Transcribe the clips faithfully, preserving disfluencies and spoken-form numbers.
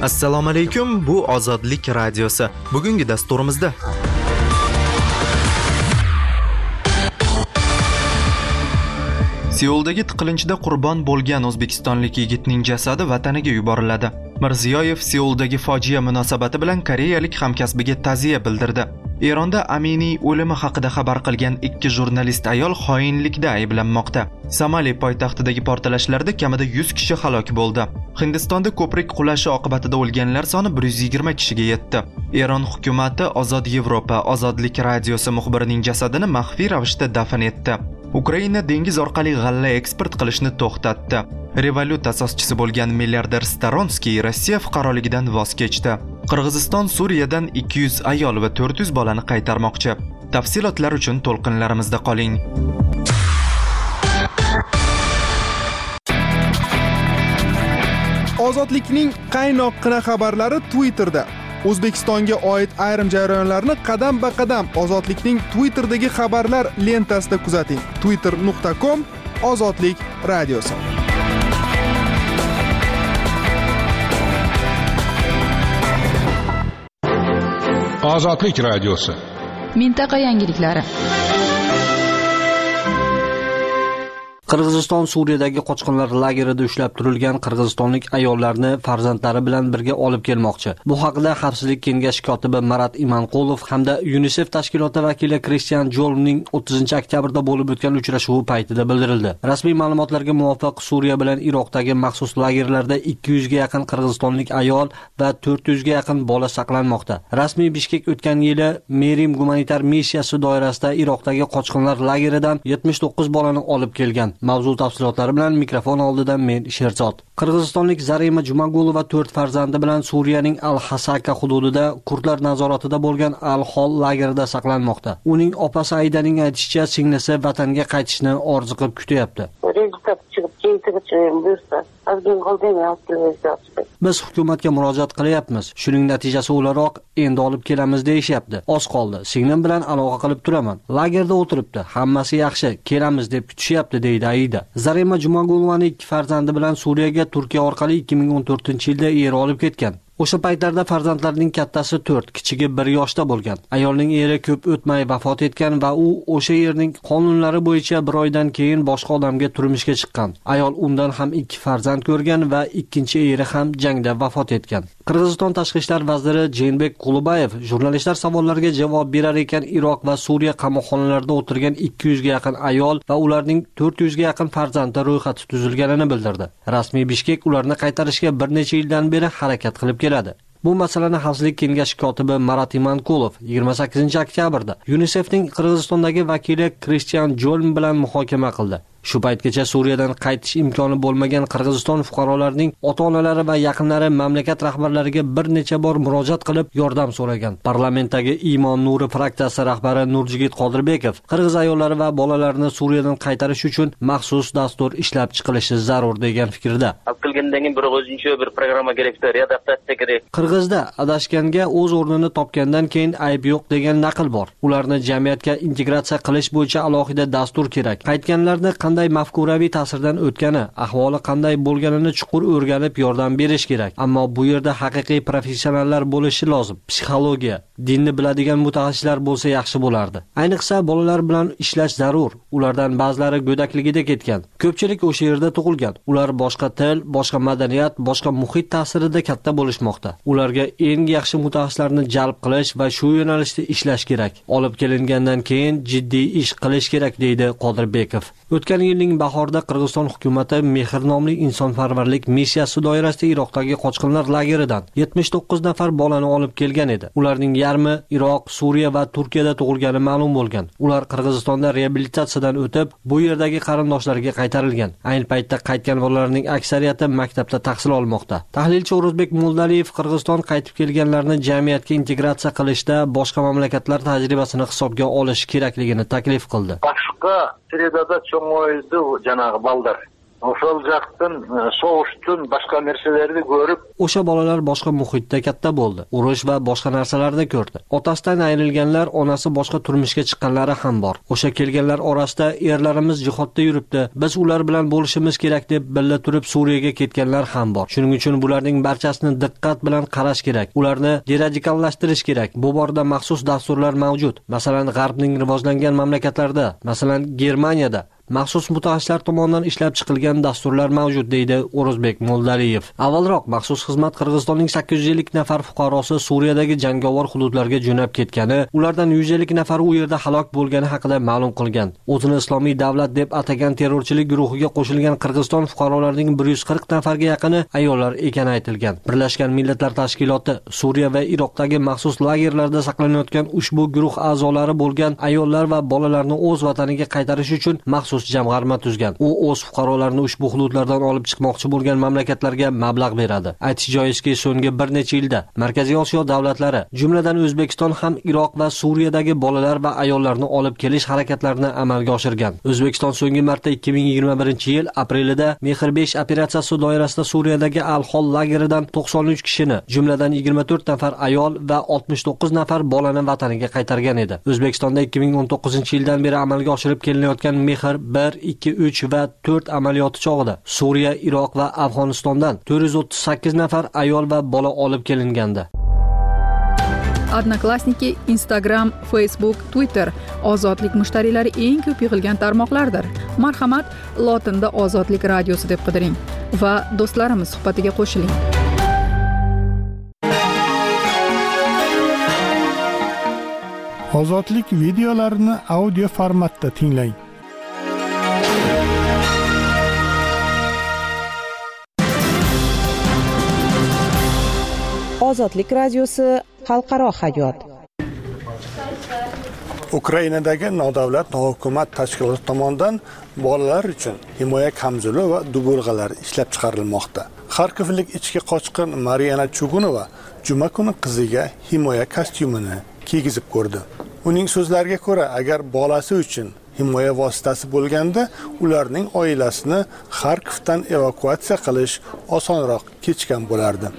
Assalomu alaykum, bu Ozodlik radiosi. Bugungi dasturimizda Seuldagi tiqilinchda qurbon bo'lgan o'zbekistonlik yigitning jasadi vataniga yuboriladi. Mirziyoyev Seuldagi fojia munosabati bilan koreyalik hamkasbiga ta'ziya bildirdi. Eronda Aminiy o'limi haqida xabar qilgan ikki jurnalist ayol xoinlikda ayblanmoqda. Somali poytaxtidagi portlashlarda kamida yuz kishi halok bo'ldi. Hindistonda ko'prik qulashi oqibatida o'lganlar soni bir yuz yigirma kishiga yetdi. Eron hukumatı Ozod Yevropa Ozodlik radiosi muxbirining jasadini maxfiy ravishda dafn etdi. Ukraina dengiz orqali g'alla eksport qilishni to'xtatdi. Revolut asoschisi bo'lgan milliarder Staronskiy Rossiya fuqaroligidan voz kechdi. Qirg'iziston Suriyadan ikki yuz ayol va to'rt yuz bolani qaytarmoqchi. Tafsilotlar uchun to'lqinlarimizda qoling. Ozodlikning qaynoqqina xabarlari Twitterda. O'zbekistonga oid ayrim jarayonlarni qadam-ba-qadam Ozodlikning Twitterdagi xabarlar lentasida kuzating. twitter nuqta com Ozodlik radiosi. Ozodlik radiosi. Mintaqa yangiliklari. Qirg'iziston Suriyadagi qochqinlar lagerida ushlab turilgan qirg'izistonlik ayollarni farzandlari bilan birga olib kelmoqchi. Bu haqida Xavfsizlik kengashi kotibi Marat Imanqulov hamda UNICEF tashkiloti vakili Christian Jolmning o'ttizinchi oktyabrda bo'lib o'tgan uchrashuvi paytida bildirildi. Rasmiy ma'lumotlarga muvofiq Suriya bilan Iroqdagi maxsus lagerlarda ikki yuzga yaqin qirg'izistonlik ayol va to'rt yuzga yaqin bola saqlanmoqda. Rasmiy Bishkek o'tgan yili Merim gumanitar missiyasi doirasida Iroqdagi qochqinlar lageridan yetmish to'qqiz bolani olib kelgan. Mavzu tafsilotlari bilan mikrofon oldida men Sherzod. Qirg'izistonlik Zarima Jumagulova to'rt farzandi bilan Suriyaning Al-Hasaka hududida kurdlar nazoratida bo'lgan Al-Hol lagerida saqlanmoqda. Uning opasi Aydaning aytishicha, singlisi vatanga qaytishni orzu qilib kutyapti. Biz hukumatga murojaat qilyapmiz. Shuning natijasi o'laroq endi olib kelamiz deyishyapti. Oz qoldi. Singlim bilan aloqa qilib turaman. Lagerda o'tiribdi. Hammasi yaxshi. Kelamiz deb kutishyapti deydi Aida. Zarima Jumagulovaning ikki farzandi bilan Suriyaga Turkiya orqali ikki ming o'n to'rtinchi yilda eri olib ketgan. O'sha paytlarda farzandlarining kattasi to'rt, kichigi bir yoshda bo'lgan. Ayolning eri ko'p o'tmay vafot etgan va u o'sha yerning qonunlari bo'yicha bir oydan keyin boshqa odamga turmushga chiqqan. Ayol undan ham ikki farzand ko'rgan va ikkinchi eri ham jangda vafot etgan. Qirg'iziston tashqi ishlar vaziri Jeenbek Qulubayev jurnalistlar savollariga javob berar ekan, Iroq va Suriya qamoqxonalarida o'tirgan ikki yuzga yaqin ayol va ularning to'rt yuzga yaqin farzandi ro'yxati tuzilganini bildirdi. Rasmiy Bishkek ularni qaytarishga bir necha yildan beri harakat qilib keladi. Bu masalani Xavfsizlik kengashi kotibi Marat Imanqulov yigirma sakkizinchi oktyabrda UNICEFning Qirg'izistondagi vakili Christian Jolm bilan muhokama qildi. Shu paytgacha Suriyadan qaytish imkoni bo'lmagan Qirg'iziston fuqarolarining ota-onalari va yaqinlari mamlakat rahbarlariga bir necha bor murojaat qilib yordam so'ragan. Parlamentdagi Imon Nuri fraksiyasi rahbari Nurjigit Qodirbekov qirg'iz ayollari va bolalarini Suriyadan qaytarish uchun maxsus dastur ishlab chiqilishi zarur degan fikrda. Qirg'izda adashganga o'z o'rnini topgandan keyin ayb yo'q degan naql bor. Ularni jamiyatga integratsiya qilish bo'yicha alohida dastur kerak. Qaytganlarni qanday mafkuraviy ta'sirdan o'tgani, ahvoli qanday bo'lganini chuqur o'rganib yordam berish kerak. Ammo bu yerda haqiqiy professionallar bo'lishi lozim. Psixologiya, dinni biladigan mutaxassislar bo'lsa yaxshi bo'lardi. Ayniqsa bolalar bilan ishlash zarur. Ulardan ba'zilari go'dakligida ketgan. Ko'pchilik o'sha yerda tug'ilgan. Ular boshqa til, boshqa madaniyat, boshqa muhit ta'sirida katta bo'lishmoqda. Ularga eng yaxshi mutaxassislarni jalb qilish va shu yo'nalishda ishlash kerak. Olib kelingandan keyin jiddiy ish qilish kerak deydi Qodirbekov. O'tgan yilning bahorida Qirg'iziston hukumati Mehr nomli insonparvarlik missiyasi doirasida Iroqdagi qochqinlar lageridan yetmish to'qqiz nafar bolani olib kelgan edi. Ularning yarmi Iroq, Suriya va Turkiyada tug'ilgani ma'lum bo'lgan. Ular Qirg'izistonda reabilitatsiyadan o'tib, bu yerdagi qarindoshlariga qaytarilgan. Ayni paytda qaytgan bolalarning aksariyati maktabda tahsil olmoqda. Tahlilchi O'rozbek Mo'ldaliyev Qirg'iziston qaytib kelganlarni jamiyatga integratsiya qilishda boshqa mamlakatlar tajribasini hisobga olish kerakligini taklif qildi. Boshqa sredada cho'ng'oydi janob balдар. O'shal jaqdan sovushdan boshqa narsalarni ko'rib, o'sha bolalar boshqa muhitda katta bo'ldi. Urush va boshqa narsalarni ko'rdi. Otasidan ayrilganlar, onasi boshqa turmushga chiqqanlari ham bor. O'sha kelganlar orasida erlarimiz jihodda yuribdi. Biz ular bilan bo'lishimiz kerak deb billa turib Suriyaga ketganlar ham bor. Shuning uchun bularning barchasini diqqat bilan qarash kerak. Ularni deradikallashtirish kerak. Bu borada maxsus dasturlar mavjud. Masalan, G'arbning rivojlangan mamlakatlarida, masalan, Germaniyada maxsus mutaxassislar tomonidan ishlab chiqilgan dasturlar mavjud, deydi O'rozbek Mo'ldaliyev. Avvalroq maxsus xizmat Qirg'izistonning sakkiz yuz ellik nafar fuqarosi Suriyadagi jangovar hududlarga jo'nab ketgani, ulardan yuz ellik nafari u yerda halok bo'lgani haqida ma'lum qilgan. O'zini Islomiy davlat deb atagan terrorchilik guruhiga qo'shilgan Qirg'iziston fuqarolarining bir yuz qirq nafarga yaqini ayollar ekani aytilgan. Birlashgan Millatlar Tashkiloti Suriya va Iroqdagi maxsus lagerlarda saqlanayotgan ushbu guruh a'zolari bo'lgan ayollar va bolalarni o'z vataniga qaytarish uchun maxsus jamg'arma tuzgan. U o'z fuqarolarini ushbu hududlardan olib chiqmoqchi bo'lgan mamlakatlarga mablag' beradi. Aytish joizki, so'nggi bir necha yilda Markaziy Osiyo davlatlari, jumladan O'zbekiston ham Iroq va Suriyadagi bolalar va ayollarni olib kelish harakatlarini amalga oshirgan. O'zbekiston so'nggi marta ikki ming yigirma birinchi yil aprelida Mehr besh operatsiyasi doirasida Suriyadagi Al-Hol lageridan to'qson uch kishini, jumladan yigirma to'rt nafar ayol va oltmish to'qqiz nafar bolani vataniga qaytargan edi. O'zbekistonda ikki ming o'n to'qqizinchi yildan beri amalga oshirib kelinayotgan Mehr bir, ikki, uch va to'rt amaliyoti chog'ida Suriya, Iroq va Afg'onistondan to'rt yuz o'ttiz sakkiz nafar ayol va bola olib kelingandi. Odnoklassniki, Instagram, Facebook, Twitter ozodlik mushtariylari eng ko'p yig'ilgan tarmoqlardir. Marhamat, lotinda Ozodlik radiosi deb qidiring va do'stlarimiz suhbatiga qo'shiling. Ozodlik videolarini audio formatda tinglang. Ozodlik radiosi xalqaro hayot. Ukrainadagi nodavlat nohukumat tashkiloti tomonidan bolalar uchun himoya kamzuli va dubulg'alar ishlab chiqarilmoqda. Xarkovlik ichki qochqin Mariana Chugunova juma kuni qiziga himoya kostyumini kiygizib ko'rdi. Uning so'zlariga ko'ra, agar bolasi uchun himoya vositasi bo'lganda, ularning oilasini Xarkovdan evakuatsiya qilish osonroq kechgan bo'lardi.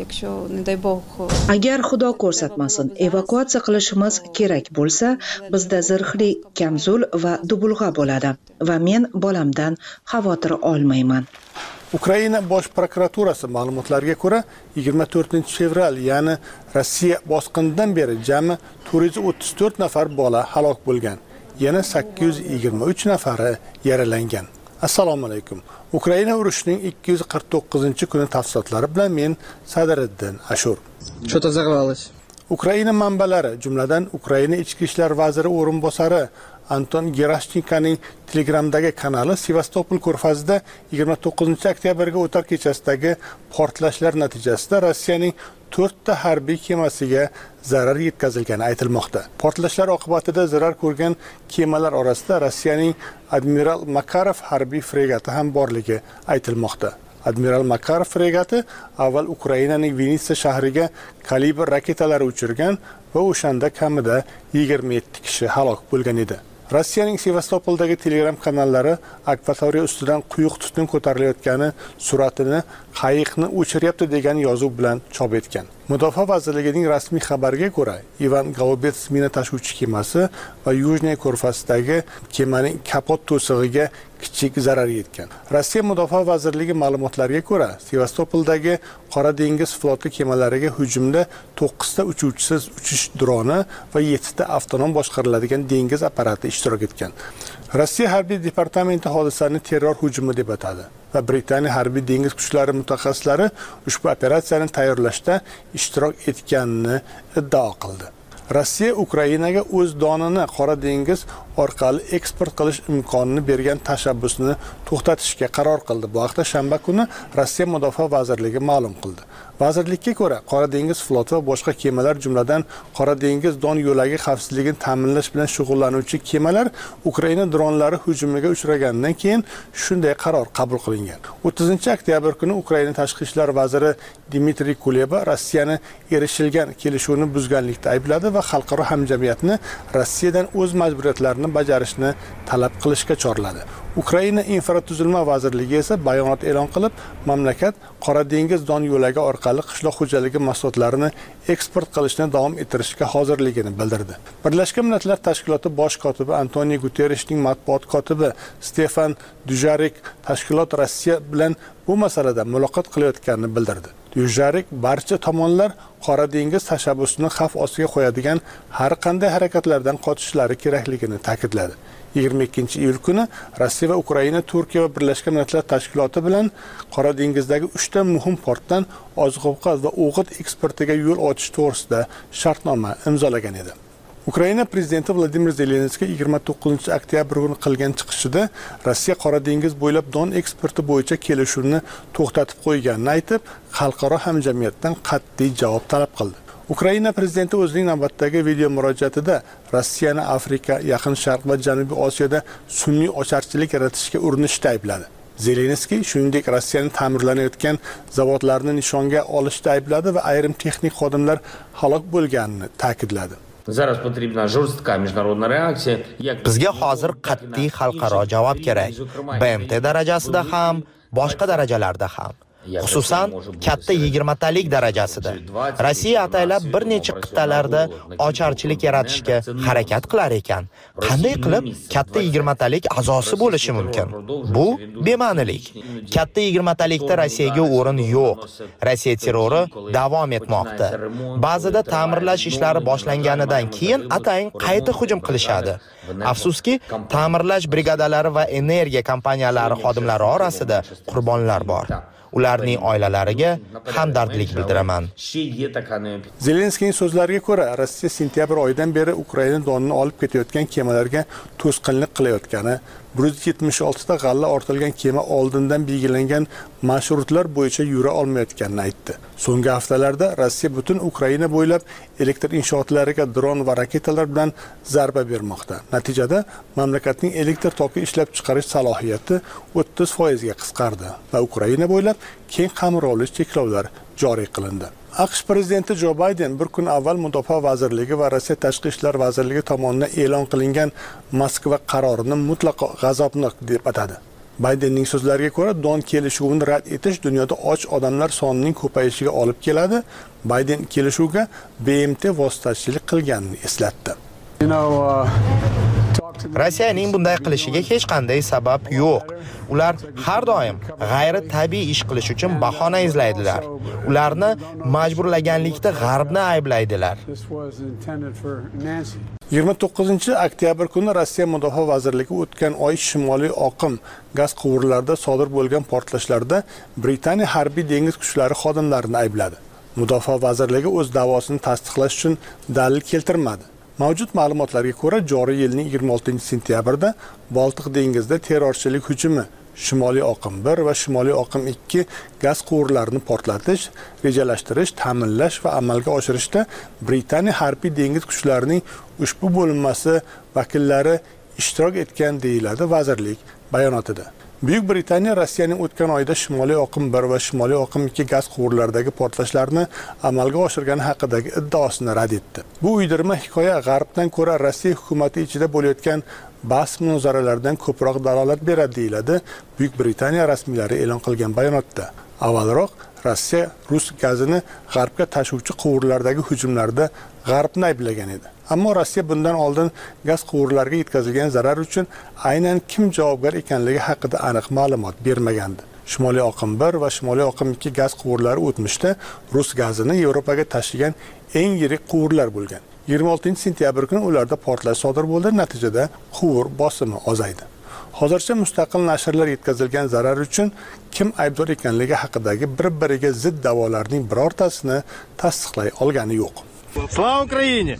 Agar Xudo ko'rsatmasin, evakuatsiya qilishimiz kerak bo'lsa, bizda zirhli kamzul va dubulg'a bo'ladi va men bolamdan xavotir olmayman. Ukraina bosh prokuraturasi ma'lumotlariga ko'ra, yigirma to'rtinchi fevral, ya'ni Rossiya bosqinidan beri jami to'rt yuz o'ttiz to'rt nafar bola halok bo'lgan. Yana sakkiz yuz yigirma uch nafari yaralangan. Assalomu alaykum. Ukraina urushining ikki yuz qirq to'qqizinchi kuni tafsilotlari bilan men Sadiriddin Ashur. Что-то взорвалось. Ukraina manbalari, jumladan Ukraina ichki ishlar vaziri o'rinbosari Anton Gerashchenkoning Telegramdagi kanali Sevastopol ko'rfazida yigirma to'qqizinchi oktyabrga o'tar kechasidagi portlashlar natijasida Rossiyaning to'rtta harbiy kemasiga zarar yetkazilgani aytilmoqda. Portlashlar oqibatida zarar ko'rgan kemalar orasida Rossiyaning Admiral Makarov harbiy fregati ham borligi aytilmoqda. Admiral Makarov fregati avval Ukrainaning Vinitsa shahriga kalibr raketalari uchirgan va o'shanda kamida yigirma yetti kishi halok bo'lgan edi. Rossiyaning Sevastopoldagi Telegram kanallari akvatoriya ustidan quyuq tutun ko'tarilayotgani suratini qayiqni o'chiryapti degan yozuv bilan chop etgan. Mudofaa vazirligining rasmiy xabariga ko'ra, Ivan Golubets mina tashuvchi kemasi va Yujniy ko'rfazidagi kemaning kapot to'sig'iga kichik zarar yetgan. Rossiya Mudofaa vazirligi ma'lumotlariga ko'ra, Sevastopoldagi Qora dengiz floti kemalariga hujumda to'qqizta uchuvchisiz uchish droni va yettita avtonom boshqariladigan dengiz apparati ishtirok etgan. Rossiya harbiy departamenti hodisani terror hujumi deb atadi va Britaniya harbiy dengiz kuchlari mutaxassislari ushbu operatsiyani tayyorlashda ishtirok etganini iddao qildi. Rossiya Ukrainaga o'z donini Qora dengiz orqali eksport qilish imkonini bergan tashabbusni to'xtatishga qaror qildi. Bu haqda shanba kuni Rossiya Mudofaa vazirligi ma'lum qildi. Vazirlikka ko'ra, Qora dengiz floti va boshqa kemalar, jumladan Qora dengiz don yo'lagi xavfsizligini ta'minlash bilan shug'ullanuvchi kemalar Ukraina dronlari hujumiga uchragandan keyin shunday qaror qabul qilingan. o'ttizinchi oktyabr kuni Ukraina tashqi ishlar vaziri Dmitriy Kuleba Rossiyani erishilgan kelishuvni buzganlikda aybladi va xalqaro hamjamiyatni Rossiyadan o'z majburiyatlarini bajarishni talab qilishga chorladi. Ukraina infratuzilma vazirligi esa bayonot e'lon qilib, mamlakat Qora dengiz don yo'lagi orqali qishloq xo'jaligi mahsulotlarini eksport qilishni davom ettirishga hozirligini bildirdi. Birlashgan Millatlar Tashkiloti bosh kotibi Antonio Guterresning matbuot kotibi Stefan Dujarrik tashkilot Rossiya bilan bu masalada muloqot qilayotganini bildirdi. Dujarrik barcha tomonlar Qora dengiz tashabbusini xavf ostiga qo'yadigan har qanday harakatlardan qochishlari kerakligini ta'kidladi. yigirma ikkinchi iyul kuni Rossiya va Ukraina, Turkiya va Birlashgan Millatlar Tashkiloti bilan Qora dengizdagi uchta muhim portdan oziq-ovqat va o'g'it eksportiga yo'l ochish to'g'risida shartnoma imzolagan edi. Ukraina prezidenti Vladimir Zelenskiy yigirma to'qqizinchi oktyabr kuni qilgan chiqishida Rossiya Qora dengiz bo'ylab don eksporti bo'yicha kelishuvni to'xtatib qo'yganini aytib, xalqaro hamjamiyatdan qat'iy javob talab qildi. Ukraina prezidenti o'zining navbatdagi video murojaatida Rossiyani Afrika, Yaqin Sharq va Janubiy Osiyoda sun'iy ocharchilik yaratishga urinishda aybladi. Zelenskiy shuningdek Rossiyaning ta'mirlanayotgan zavodlarini nishonga olishda aybladi va ayrim texnik xodimlar halok bo'lganini ta'kidladi. Bizga hozir qat'iy xalqaro javob kerak. B M T darajasida ham, boshqa darajalarda ham. Xususan, katta yigirmatalik darajasida. Rossiya ataylab bir necha qit'alarda ocharchilik yaratishga harakat qilar ekan. Qanday qilib katta yigirmatalik a'zosi bo'lishi mumkin? Bu bema'nilik. Katta yigirmatalikda Rossiyaga o'rin yo'q. Rossiya terrori davom etmoqda. Ba'zida ta'mirlash ishlari boshlanganidan keyin atayin qayta hujum qilishadi. Afsuski, ta'mirlash brigadalari va energiya kompaniyalari xodimlari orasida qurbonlar bor. Ularning oilalariga hamdardlik bildiraman. Zelenskiyning so'zlariga ko'ra, Rossiya sentyabr oyidan beri Ukraina donini olib ketayotgan kemalarga to'sqinlik qilayotgani, bir yuz yetmish olti ta g'alla ortilgan kema oldindan belgilangan marshrutlar bo'yicha yura olmayotganini aytdi. So'nggi haftalarda Rossiya butun Ukraina bo'ylab elektr inshootlariga dron va raketalar bilan zarba bermoqda. Natijada mamlakatning elektr toki ishlab chiqarish salohiyati o'ttiz foiz ga qisqardi va Ukraina bo'ylab keng qamrovli cheklovlar joriy qilindi. AQSh prezidenti Jo Bayden bir kun avval Mudofaa vazirligi va Rossiya tashqi ishlar vazirligi tomonidan e'lon qilingan Moskva qarorini mutlaqo g'azabnok deb atadi. Baydenning so'zlariga ko'ra, don kelishuvini rad etish dunyoda och odamlar sonining ko'payishiga olib keladi. Bayden kelishuvga B M T vositachilik qilganini eslatdi. Rossiyaning bunday qilishiga hech qanday sabab yo'q. Ular har doim g'ayri tabiiy ish qilish uchun bahona izlaydilar. Ularni majburlaganlikda G'arbni ayblaydilar. yigirma to'qqizinchi oktyabr kuni Rossiya Mudofaa vazirligi o'tgan oy Shimoliy oqim gaz quvurlarida sodir bo'lgan portlashlarda Britaniya harbiy dengiz kuchlari xodimlarini aybladi. Mudofaa vazirligi o'z da'vosini tasdiqlash uchun dalil keltirmadi. Mavjud ma'lumotlarga ko'ra, joriy yilning yigirma oltinchi sentyabrida Boltiq dengizida terrorchilik hujumi Shimoliy oqim bir va Shimoliy oqim ikki gaz quvurlarini portlatish, rejalashtirish, ta'minlash va amalga oshirishda Britaniya harbiy dengiz kuchlarining ushbu bo'linmasi vakillari ishtirok etgan deyiladi vazirlik bayonotida. Buyuk Britaniya Rossiyaning o'tgan oyda Shimoliy oqim bir va Shimoliy oqim ikki gaz quvurlaridagi portlashlarni amalga oshirgani haqidagi iddaosini rad etdi. Bu uydirma hikoya G'arbdan ko'ra Rossiya hukumati ichida bo'layotgan bahs munozaralardan ko'proq dalolat beradi deyiladi Buyuk Britaniya rasmiylari e'lon qilgan bayonotda. Avvalroq Rossiya rus gazini G'arbga tashuvchi quvurlardagi hujumlarda G'arbni ayblagan edi. Ammo Rossiya bundan oldin gaz quvurlariga yetkazilgan zarar uchun aynan kim javobgar ekanligi haqida aniq ma'lumot bermagandi. Shimoliy oqim bir va Shimoliy oqim ikki gaz quvurlari o'tmishda rus gazini Yevropaga tashigan eng yirik quvurlar bo'lgan. yigirma oltinchi sentyabr kuni ularda portlash sodir bo'ldi, natijada quvur bosimi ozaydi. Hozircha mustaqil nashrlar yetkazilgan zarar uchun kim aybdor ekanligi haqidagi bir-biriga zid da'volarning birortasini tasdiqlay olgani yo'q. Slava Ukraine!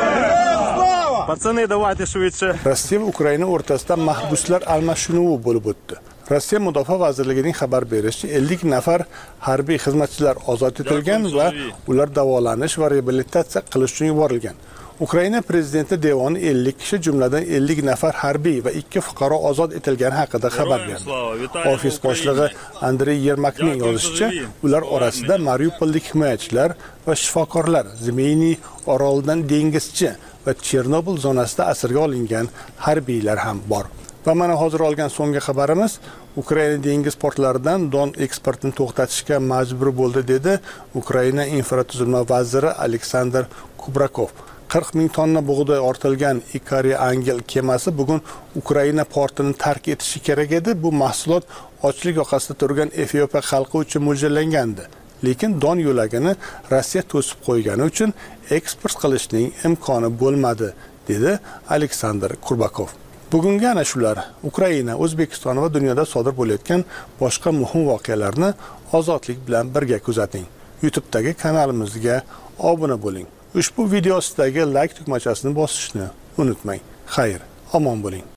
Patsani, davайте shvetse. Rossiya va Ukraina o'rtasida mahbuslar almashinuvi bo'lib o'tdi. Rossiya Mudofaa vazirligining xabar berishicha ellik nafar harbiy xizmatchilar ozod etilgan va ular davolanish va reabilitatsiya qilish uchun yuborilgan. Ukraina prezidenti devoni ellik kishi, jumladan ellik nafar harbiy va ikki fuqaro ozod etilgani haqida xabar berdi. Ofis boshlig'i Andrey Yermakning yozishicha, ular orasida Mariupollik himoyachilar va shifokorlar, Zmeyniy orolidan dengizchi va Chernobil zonasida asirga olingan harbiylar ham bor. Va mana hozir olgan so'nggi xabarimiz, Ukraina dengiz portlaridan don eksportini to'xtatishga majbur bo'ldi, dedi Ukraina infratuzilma vaziri Aleksandr Kubrakov. qirq ming tonna bug'doy ortilgan Ikari Angel kemasi bugun Ukraina portini tark etishi kerak edi. Bu mahsulot ochlik yoqasida turgan Efiopiya xalqi uchun mo'ljallangandi. Lekin don yo'lagini Rossiya to'sib qo'ygani uchun eksport qilishning imkoni bo'lmadi, dedi Aleksandr Kurbakov. Bugungi ana shular Ukraina, O'zbekiston va dunyoda sodir bo'layotgan boshqa muhim voqealarni ozodlik bilan birga kuzating. YouTube'dagi kanalimizga obuna bo'ling. Ushbu video ostidagi like tugmachasini bosishni unutmang. Xayr, omon bo'ling.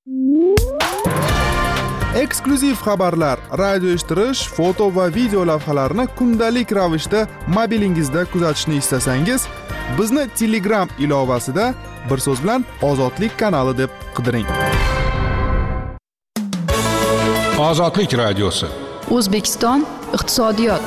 Eksklyuziv xabarlar, radio eshittirish, foto va video lavhalarni kundalik ravishda mobilingizda kuzatishni istasangiz, bizni Telegram ilovasida bir so'z bilan Ozodlik kanali deb qidiring. Ozodlik radiosi. O'zbekiston iqtisodiyot.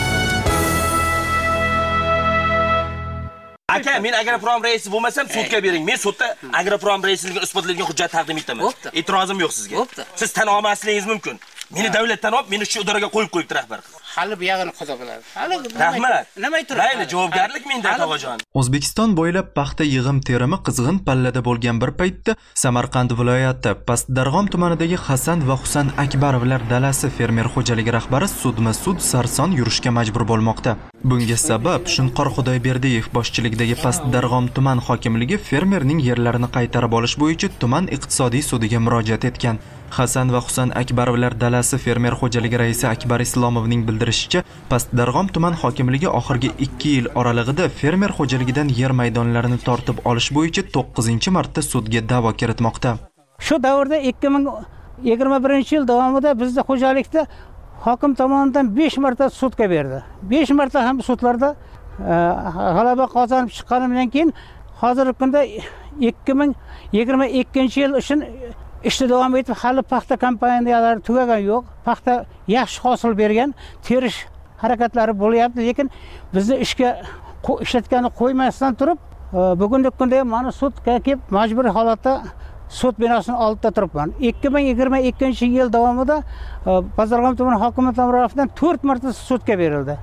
Aka, men Agroprom raisi bo'lmasam, sudga bering. Men sudda Agroprom raisligini isbotlaydigan hujjat taqdim etaman. E'tirozim yo'q sizga. Siz tan olmasligingiz mumkin. Meni davlatdan olib, meni shu idoraga qo'yib qo'yibdi rahbar. Hali bu yog'ini qo'za bo'ladi. Hali rahmat. Nima aytasiz? Mayli, javobgarlik menda, tog'ajon. O'zbekiston bo'ylab paxta yig'im terimi qizg'in pallada bo'lgan bir paytda Samarqand viloyati Pastdarg'om tumanidagi Hasan va Husan Akbarovlar dalasi fermer xo'jaligi rahbari sudma-sud sarson yurishga majbur bo'lmoqda. Bunga sabab Shunqor Xudoyberdiyev boshchiligidagi Pastdarg'om tuman hokimligi fermerning yerlarini qaytarib olish bo'yicha tuman iqtisodiy sudiga murojaat etgan. Hasan va Husan Akbarovlar dalasi fermer xo'jaligi raisi Akbar Islomovning bildirishicha, Pastdarg'om tuman hokimligi oxirgi ikki yil oralig'ida fermer xo'jaligidan yer maydonlarini tortib olish bo'yicha to'qqizinchi marta sudga da'vo kiritmoqda. Shu davrda ikki ming yigirma birinchi yil davomida bizda xo'jalikda hokim tomonidan besh marta sudga berdi. besh marta ham sudlarda g'alaba qozonib chiqqanimdan keyin hozirgi kunda ikki ming yigirma ikkinchi yil uchun ishni davom etib, hali paxta kompaniyalari tugagan yo'q. Paxta yaxshi hosil bergan, terish harakatlari bo'lyapti, lekin bizni ishga ishlatgani qo'ymasdan turib, bugungi kunda ham mana sudga kelib majburiy holatda sud binosini oldida turibman. ikki ming yigirma ikkinchi yil davomida Pastdarg'om tumani hokimi tomonidan to'rt marta sudga berildi.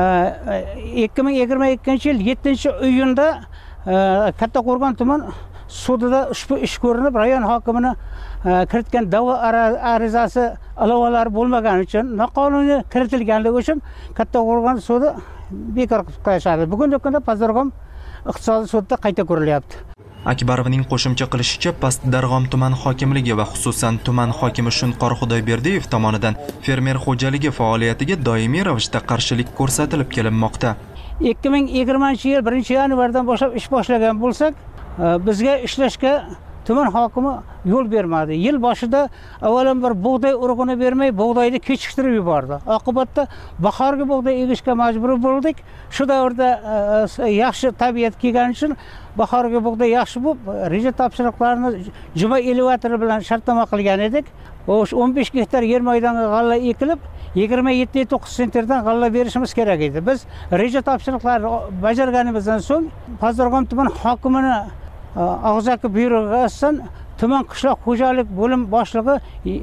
ikki ming yigirma ikkinchi yil yettinchi iyunda Kattaqo'rg'on tuman sudida ushbu ish ko'rinib, rayon hokimini kiritgan da'vo arizasi ilovalari bo'lmagani uchun, noqonuniy kiritilganligi uchun Kattaqo'rg'on sudi bekor qilib qo'yishadi. Bugungi kunda Pastdarg'om iqtisodiy sudda qayta ko'rilyapti. Akbarovning qo'shimcha qilishicha, Pastdarg'om tuman hokimligi va xususan tuman hokimi Shunqor Xudoyberdiyev tomonidan fermer xo'jaligi faoliyatiga doimiy ravishda qarshilik ko'rsatilib kelinmoqda. ikki ming yigirmanchi yil birinchi yanvardan boshlab ish boshlagan bo'lsak, bizga ishlashga tuman hokimi yo'l bermadi. Yil boshida avvalambor bug'doy urug'ini bermay, bug'doyni kechiktirib yubordi. Oqibatda bahorgi bug'doy egishga majbur bo'ldik. Shu davrda yaxshi tabiat kelgani uchun bahorgi bug'doy yaxshi bo'lib, reja topshiriqlarini juma elevatori bilan shartnoma qilgan edik. O'sha o'n besh gektar yer maydoniga g'alla ekilib, yigirma yetti to'qqiz sentrdan g'alla berishimiz kerak edi. Biz reja topshiriqlarini bajarganimizdan so'ng Pastdarg'om tuman hokimini og'zaki buyrug'iga asosan tuman qishloq xo'jalik bo'lim boshlig'i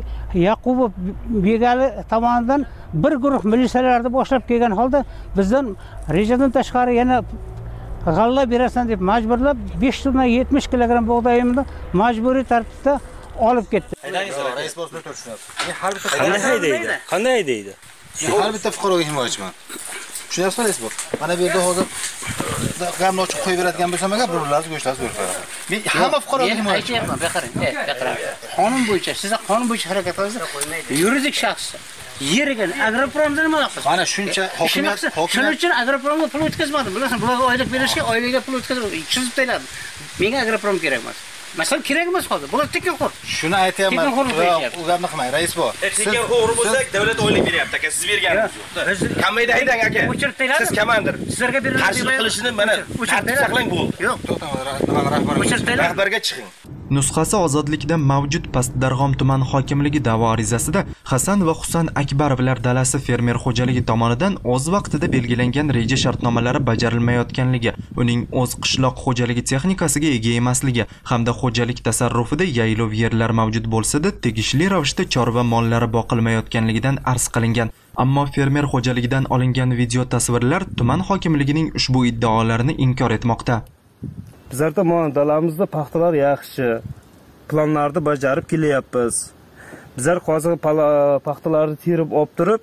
Yaqubov Begali tomonidan bir guruh militsiyalarni boshlab kelgan holda bizdan rejadan tashqari yana g'alla berasan deb majburlab besh tonna yetmish kilogramm bug'doyimni majburiy tartibda olib ketdi. Rais bo'lib turishyapti. Qanday haydaydi? Qanday haydaydi? Har bitta fuqaroga himoyachiman. Tushunyapsizmi, rais bo'l? Mana bu yerda hozir gamni ochib qo'yib beradigan bo'lsam, agar birorlarni go'shtlasi beradi. Men hamma fuqaroga himoyachiman. Aytyapman, baqaring, baqaring. Qonun bo'yicha, siz qonun bo'yicha harakat qilasiz. Yuridik shaxs yeriga Agropromdan nima qilasiz? Mana shuncha hokimiyat, hokimiyat. Shuning uchun Agropromga pul o'tkazmadim. Bilasizmi, bularga oylik berishga oyligiga pul o'tkazib, chizib beradi. Menga Agroprom kerak emas. Masalan, kerak emas hozir. Bular tekinxo'r. Shuni aytayapman. U gapni qilmang, rais bo'l. Tekinxo'r bo'lsak, davlat oylik beryapti aka, siz berganingiz yo'q. Kamayda haydang aka. Siz komandir. Sizlarga beriladi. Qarshilik qilishini mana tartib saqlang bo'ldi. Yo'q, to'xtang, rahbarga rahbarga chiqing. Nusxasi ozodlikda mavjud Pastdarg'om tuman hokimligi da'vo arizasida Hasan va Husan Akbarovlar dalasi fermer xo'jaligi tomonidan o'z vaqtida belgilangan reja shartnomalari bajarilmayotganligi, uning o'z qishloq xo'jaligi texnikasiga ega emasligi hamda xo'jalik tasarrufida yaylov yerlar mavjud bo'lsa-da, tegishli ravishda chorva mollari boqilmayotganligidan arz qilingan. Ammo fermer xo'jaligidan olingan video tasvirlar tuman hokimligining ushbu iddaolarini inkor etmoqda. Bizlarda mana dalamizda paxtalar yaxshi, planlarni bajarib kelyapmiz. Bizlar hozir paxtalarni terib olib turib,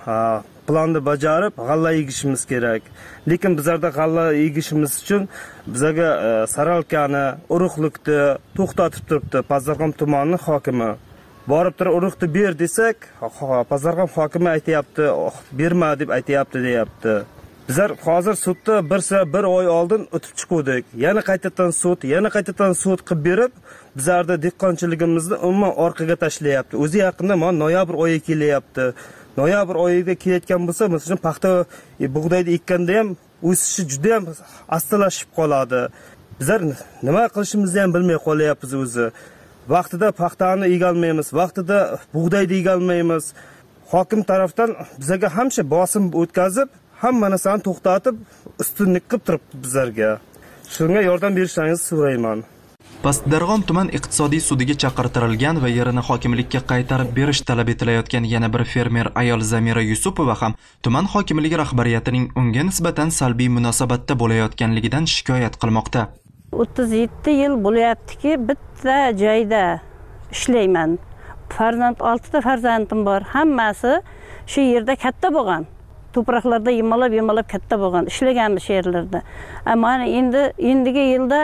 planni bajarib g'alla egishimiz kerak. Lekin bizlarda g'alla egishimiz uchun bizga saralkani, urug'likni to'xtatib turibdi Pastdarg'om tumani hokimi. Borib turib urug'ni ber desak, Pastdarg'om hokimi aytayapti, berma deb aytayapti deyapti. Bizlar hozir sudda bir bir oy oldin o'tib chiqdik. Yana qaytadan sud, yana qaytadan sud qilib berib, bizlarda dehqonchiligimizni umuman orqaga tashlayapti. O'zi yaqinda mana noyabr oyi kelyapti. Noyabr oyiga kelayotgan bo'lsa, masalan, paxta bug'doyni ekkanda ham o'sishi juda ham astalashib qoladi. Bizlar nima qilishimizni ham bilmay qolyapmiz o'zi. Vaqtida paxtani egalmaymiz, vaqtida bug'doyni egalmaymiz. Hokim tarafdan bizga hamcha bosim o'tkazib, hamma narsani to'xtatib, ustunlik qilib turibdi bizlarga. Shunga yordam berishlaringizni so'rayman. Pastdarg'om tuman iqtisodiy sudiga chaqirtirilgan va yerini hokimlikka qaytarib berish talab etilayotgan yana bir fermer ayol Zamira Yusupova ham tuman hokimligi rahbariyatining unga nisbatan salbiy munosabatda bo'layotganligidan shikoyat qilmoqda. o'ttiz yetti yil bo'lyaptiki, bitta joyda ishlayman. Farzand oltita farzandim bor. Hammasi shu yerda katta bo'lgan. To'proqlarda yimalab yimalab katta bo'lgan, ishlaganmiz yerlarda. Ammo endi endigi yilda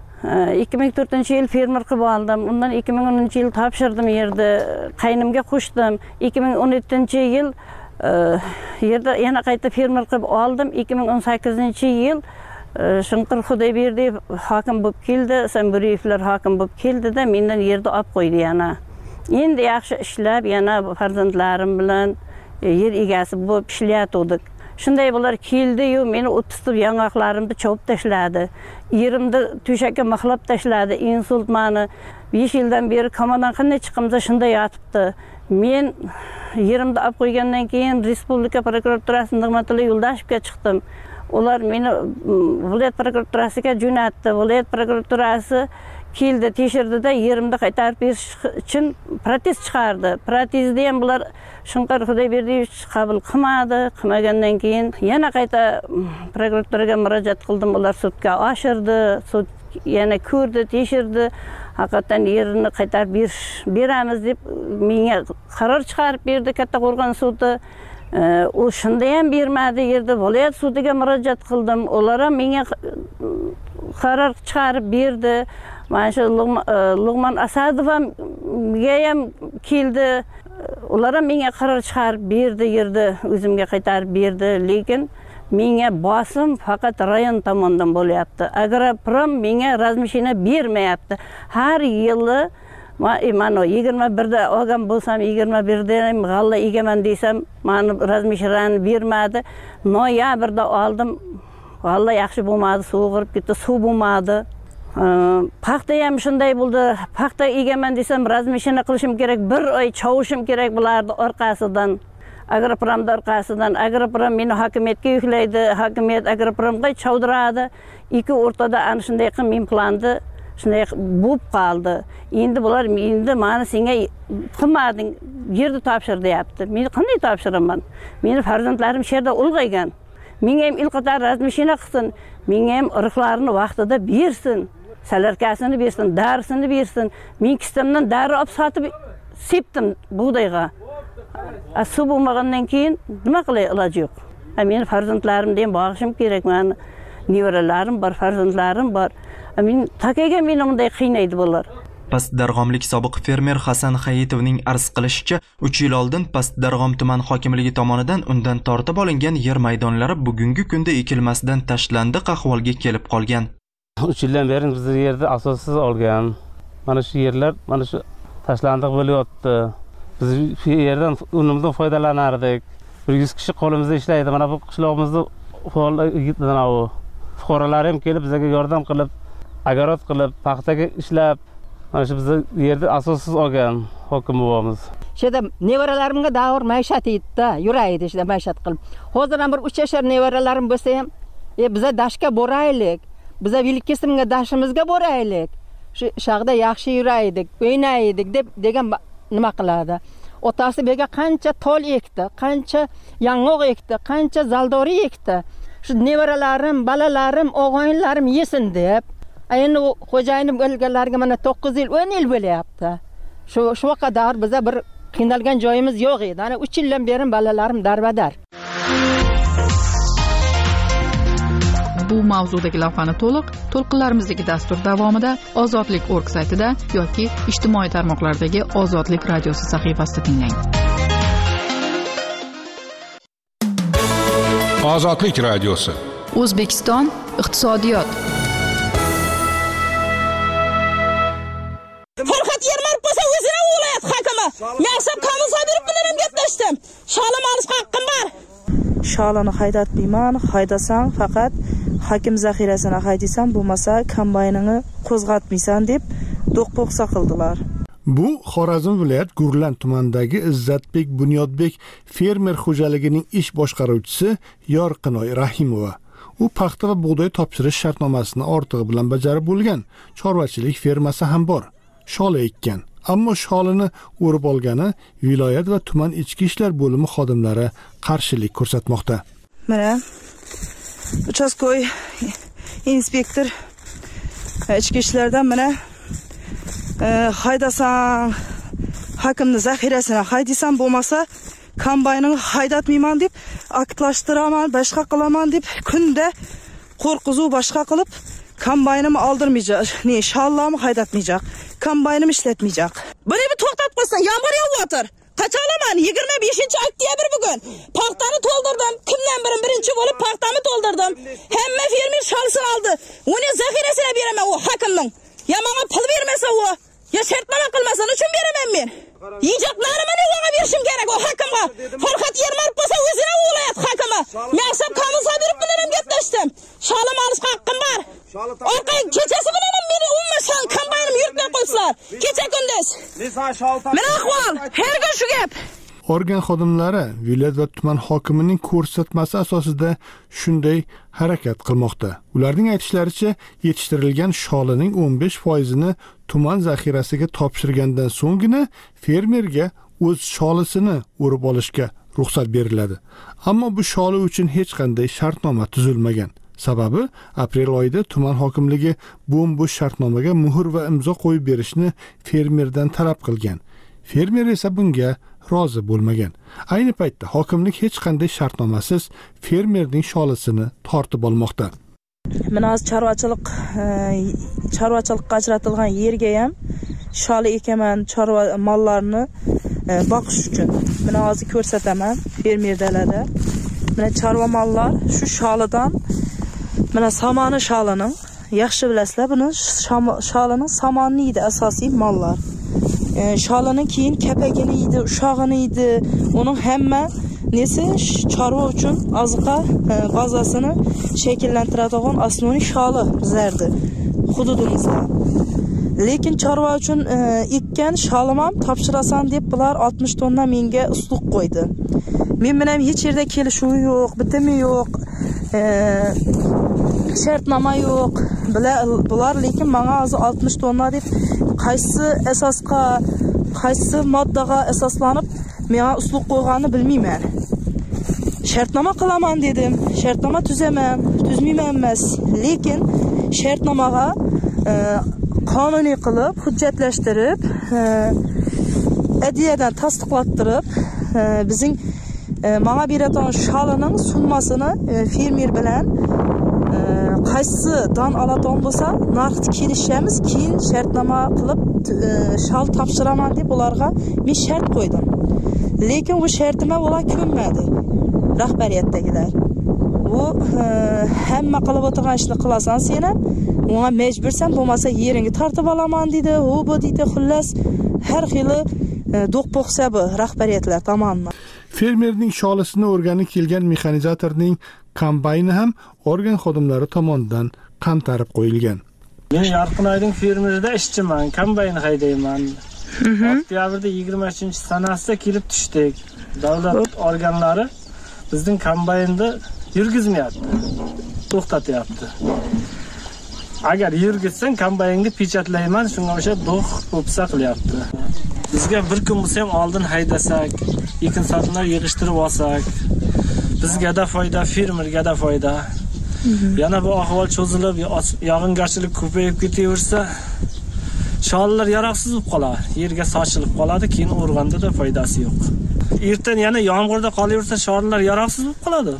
ikki ming to'rtinchi yil fermer qilib oldim. Undan ikki ming o'ninchi yil topshirdim yerda, qaynimga qo'shdim. ikki ming o'n yettinchi yil yerda yana qayta fermer qilib oldim. ikki ming o'n sakkizinchi yil Shunqir Xudoyberdiyev hokim bo'lib keldi, Samburiyevlar hokim bo'lib keldi-da, mendan yerda olib qo'ydi yana. Endi yaxshi ishlab, yana farzandlarim bilan yer egasi bo'lib ishlayotdik. Shunday bular keldi-yu, meni o'tib yong'oqlarimni chopib tashladi. Yerimni to'shakka mixlab tashladi. Insult mani besh yildan beri komadan qanday chiqimda shunday yotibdi. Men yerimni olib qo'ygandan keyin Respublika prokuraturasi Nig'matilla Yo'ldashevga chiqdim. Ular meni viloyat prokuraturasiga jo'natdi. Viloyat prokuraturasi keldi, tekshirdi-da, yerimni qaytarib berish uchun protest chiqardi. Protestni ham bular Shunqir Xudoyberdiyevich qabul qilmadi. Qilmagandan keyin yana qayta prokuraturaga murojaat qildim. Ular sudga oshirdi. Sud yana ko'rdi, tekshirdi. Haqiqatan yerini qaytarib berish beramiz deb menga qaror chiqarib berdi Kattaqo'rg'on sudi. U shunda ham bermadi, yerda viloyat sudiga murojaat qildim. Ular ham menga qaror chiqarib berdi. Mana shu Lug'mon Asadovga ham keldi. Ular ham menga qaror chiqarib berdi, yerda o'zimga qaytarib berdi. Lekin menga bosim faqat rayon tomonidan bo'lyapti. Agroprom menga razmishina bermayapti. Har yili mana yigirma birda olgan bo'lsam, yigirma birda ham g'alla egaman desam, meni razmishirani bermadi. Noyabrda oldim. G'alla yaxshi bo'lmadi, sug'urib ketdi, suv bo'lmadi. Paxta ham shunday bo'ldi. Paxta egaman desam, razmishina qilishim kerak, bir oy chavishim kerak bularning orqasidan. Agropромda orqasidan. Agroprom meni hokimiyatga yuklaydi. Hokimiyat Agropромga chavdiradi. Ikki o'rtada ana shunday qilib men plandi shunday bo'lib qoldi. Endi bular endi meni senga qilmading, yerni topshir deyapti. Men qanday topshiraman? Meni farzandlarim shu yerda ulg'aygan. Menga ham ilqatar razmishina qilsin, menga ham irqlarini vaqtida bersin, salarkasini bersin, darisini bersin. Men kistamdan dari olib sotib sepdim bug'doyga. Suv bo'lmagandan keyin nima qilay, iloji yo'q. Meni farzandlarimni ham bag'ishim kerak. Meni nevaralarim bor, farzandlarim bor. Men takaga meni bunday qiynaydi bular. Pastdarg'omlik sobiq fermer Hasan Hayitovning arz qilishicha, uch yil oldin Pastdarg'om tuman hokimligi tomonidan undan tortib olingan yer maydonlari bugungi kunda ekilmasdan tashlandiq ahvolga kelib qolgan. uch yildan beri biz yerni asossiz olgan. Mana shu yerlar, mana shu tashlandiq bo'lyapti. Biz shu yerdan unumdan foydalanardik. bir yuz kishi qo'limizda ishlaydi. Mana bu qishlog'imizda fuqarolar ham kelib bizga yordam qilib, agorod qilib, paxtaga ishlab, Mana shu bizni yerda asossiz olgan hokim buvamiz. Şeda nevaralarimga davr maishat etdi, yuraydi shida maishat qilib. Hozir ham bir uch yashar nevaralarim bo'lsa ham, e biza dashga boraylik, biza vilkesimga dashimizga boraylik. Shu shaqda yaxshi yuraydik, o'ynaydik deb degan nima qiladi. Otasi bega qancha tol ekdi, qancha yong'oq ekdi, qancha zaldori ekdi. Shu nevaralarim, balalarim, o'g'aylarim yesin deb. Endi xo'jayinim o'lganlarga mana to'qqiz yil, o'n yil bo'lyapti. Shu shu qadar biza bir qiynalgan joyimiz yo'q edi. Ana uch yildan beri balalarim darbadar. Bu mavzudagi lavhani to'liq to'lqinlarimizdagi dastur davomida ozodlik org saytida yoki ijtimoiy tarmoqlardagi Ozodlik radiosi sahifasida tinglang. Ozodlik radiosi. O'zbekiston iqtisodiyot. Farhat Yermarov bo'lsa o'zini viloyat hokimi. Yasab Kamilzoy berib bilan gaplashdim. Sholim olish haqqim bor. Sholini haydatmayman, haydasam faqat hokim zaxirasini haydaysan, bo'lmasa kombaynini qo'zg'atmaysan deb do'q-po'qsa qildilar. Bu Xorazm viloyat Gurlan tumanidagi Izzatbek Bunyodbek fermer xo'jaligining ish boshqaruvchisi Yorqinoy Rahimova. U paxta va bug'doy topshirish shartnomasini ortig'i bilan bajarib bo'lgan. Chorvachilik fermasi ham bor. Shola ekkan. Ammo sholini o'rib olgani viloyat va tuman ichki ishlar bo'limi xodimlari qarshilik ko'rsatmoqda. Mana uchastkoy inspektor ichki ishlardan mana haydasan, hokimni zaxirasini haydaysan, bo'lmasa kombaynini haydatmayman deb aktlashtıraman, boshqa qilaman deb kunda qo'rqizuv boshqa qilib kombaynimni oldirmayacak, ne shollarni haydatmayacak, kombaynimni ishlatmayacak. Buni bir to'xtatib qo'ysan, yomg'ir yog'yotir. Qachoqlaman yigirma beshinchi oktyabr bugun. Paxtani to'ldirdim. Kundan biri birinchi bo'lib paxtani to'ldirdim. Hamma fermer sholsini oldi. Uni zaxirasini beraman u hokimning. Ya menga pul bermasa u, ya shartnoma qilmasa uchun beraman men. Yeyeceklarimi nega berishim kerak o hokimga? Farhat Yermarov bo'lsa o'zini viloyat hokimi. Yasab Kamilzoy berib bilan gaplashdim. Sholim olish haqqim bor. Orqa kechasi bilan meni umuman kombaynim yurtmay qo'ysalar. Kecha kunduz. Mana ahvol, har kun shu gap. Organ xodimlari viloyat va tuman hokimining ko'rsatmasi asosida shunday harakat qilmoqda. Ularning aytishlaricha, yetishtirilgan sholining o'n besh foizini tuman zaxirasiga topshirgandan so'nggina fermerga o'z sholisini o'rib olishga ruxsat beriladi. Ammo bu sholi uchun hech qanday shartnoma tuzilmagan. Sababi aprel oyida tuman hokimligi bo'm-bo'sh shartnomaga muhr va imzo qo'yib berishni fermerdan talab qilgan. Fermer esa bunga rozi bo'lmagan. Ayni paytda hokimlik hech qanday shartnomasiz fermerning sholisini tortib olmoqda. Mana hozir chorvachilik chorvachilikqa ajratilgan yerga ham sholi ekaman, chorva mollarini boqish uchun. Mana hozir ko'rsataman fermerdalarda. Mana chorva mollar shu sholidan, mana samoni sholining, yaxshi bilasizlar, buni sholining samonni yeydi asosiy mollar. Sholini keyin kapagini yeydi, ushog'ini yeydi. Uning hamma nesi chorva uchun oziqa bazasini shakllantiradigan asosiy sholi bizlarda hududimizda. Lekin chorva uchun ekkan sholim ham topshirasan deb bular oltmish tonna menga usluq qo'ydi. Men bilan hech yerda kelishuv yo'q, bitimi yo'q. Shartnoma yo'q. Bular lekin menga hozir oltmish tonna deb qaysi asosga, qaysi moddaga asoslanib menga usluq qo'yganini bilmayman. Shartnoma qilaman dedim, shartnoma tuzaman, tuzmayman emas. Lekin shartnomaga qonuniy qilib, hujjatlashtirib, adiyadan tasdiqlattirib, bizning menga beradigan sholining summasini fermer bilan qaysi don oladigan bo'lsa, narxni kelishamiz, keyin shartnoma qilib shol topshiraman deb ularga men shart qo'ydim. Lekin bu shartima ular ko'nmadi. Rahbariyatdagilar. Bu hamma qilib o'tirgan ishni qilasan sen ham, unga majbursan, bo'lmasa yeringni tortib olaman dedi, u bu dedi, xullas har xili do'q-po'qsa bu rahbariyatlar tomonidan. Fermerning sholisini o'rganib kelgan mexanizatorning kombayni ham organ xodimlari tomonidan qamtarib qo'yilgan. Men Yarqinoyning fermerida ishchiman, kombayn haydayman. Oktyabrda yigirma uchinchi sanasida kelib tushdik. Davlat organlari bizning kombaynni yurgizmayapti. To'xtatyapti. Agar yurgizsang kombaynga pechatlayman, shunga o'sha do'q o'psa qilyapti. Bizga bir kun bo'lsa ham oldin haydasak, ekin sotuvlar yig'ishtirib olsak, bizga-da foyda, fermerga-da foyda. Yana bu ahvol cho'zilib, yog'ingarchilik ko'payib ketaversa, shollar yaroqsiz bo'lib qoladi. Yerga sochilib qoladi, keyin o'rganda da foydasi yo'q. Ertan yana yomg'irda qolaversa, shollar yaroqsiz bo'lib qoladi.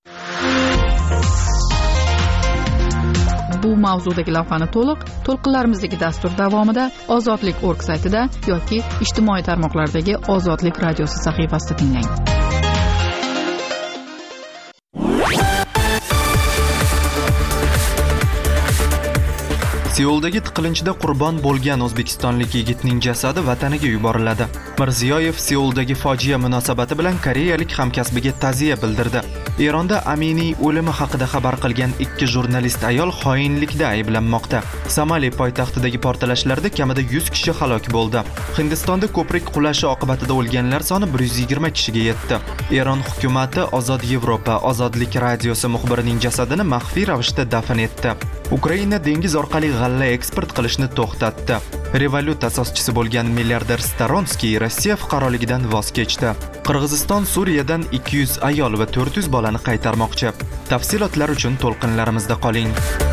Bu mavzudagi lavhani to'liq to'lqinlarimizdagi dastur davomida Ozodlik nokta org saytida yoki ijtimoiy tarmoqlardagi Ozodlik radiosi sahifasida tinglang. Seuldagi tiqilinchda qurbon bo'lgan o'zbekistonlik yigitning jasadi vataniga yuboriladi. Mirziyoyev Seuldagi fojia munosabati bilan koreyalik hamkasbiga ta'ziya bildirdi. Eronda Aminiy o'limi haqida xabar qilgan ikki jurnalist ayol xoinlikda ayblanmoqda. Somali poytaxtidagi portlashlarda kamida yuz kishi halok bo'ldi. Hindistonda ko'prik qulashi oqibatida o'lganlar soni bir yuz yigirma kishiga yetdi. Eron hukumatı Ozod Yevropa Ozodlik radiosi muxbirining jasadini maxfiy ravishda dafn etdi. Ukraina dengiz orqali g'alla eksport qilishni to'xtatdi. Revolut asoschisi bo'lgan milliarder Staronskiy Rossiya fuqaroligidan voz kechdi. Qirg'iziston Suriyadan ikki yuz ayol va to'rt yuz bolani qaytarmoqchi. Tafsilotlar uchun to'lqinlarimizda qoling.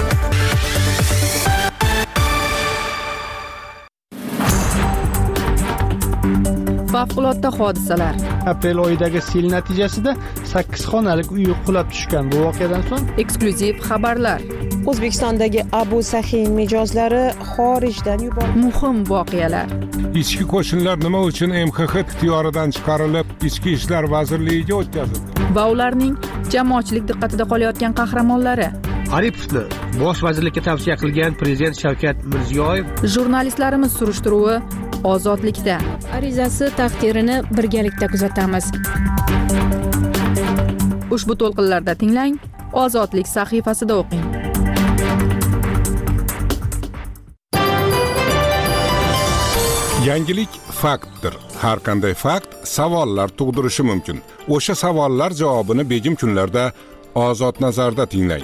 Favqulodda hodisalar. Aprel oyidagi sel natijasida sakkiz xonalik uy qulab tushgan. Bu voqeadan so'ng eksklyuziv xabarlar. O'zbekistondagi Abu Sahiy mijozlari xorijdan yuborildi. Muhim voqealar. Ichki qo'shinlar nima uchun M X X ixtiyoridan chiqarilib, Ichki ishlar vazirligiga o'tkazildi? Va ularning jamoatchilik diqqatida qolayotgan qahramonlari. Aripovni bosh vazirlikka tavsiya qilgan prezident Shavkat Mirziyoyev. Jurnalistlarimiz surishtiruvi Ozodlikda. Arizasi taqdirini birgalikda kuzatamiz. Ushbu to'lqinlarda tinglang, Ozodlik sahifasida o'qing. Yangilik faktdir. Har qanday fakt savollar tug'dirishi mumkin. O'sha savollar javobini begim kunlarda Ozod nazarda tinglang.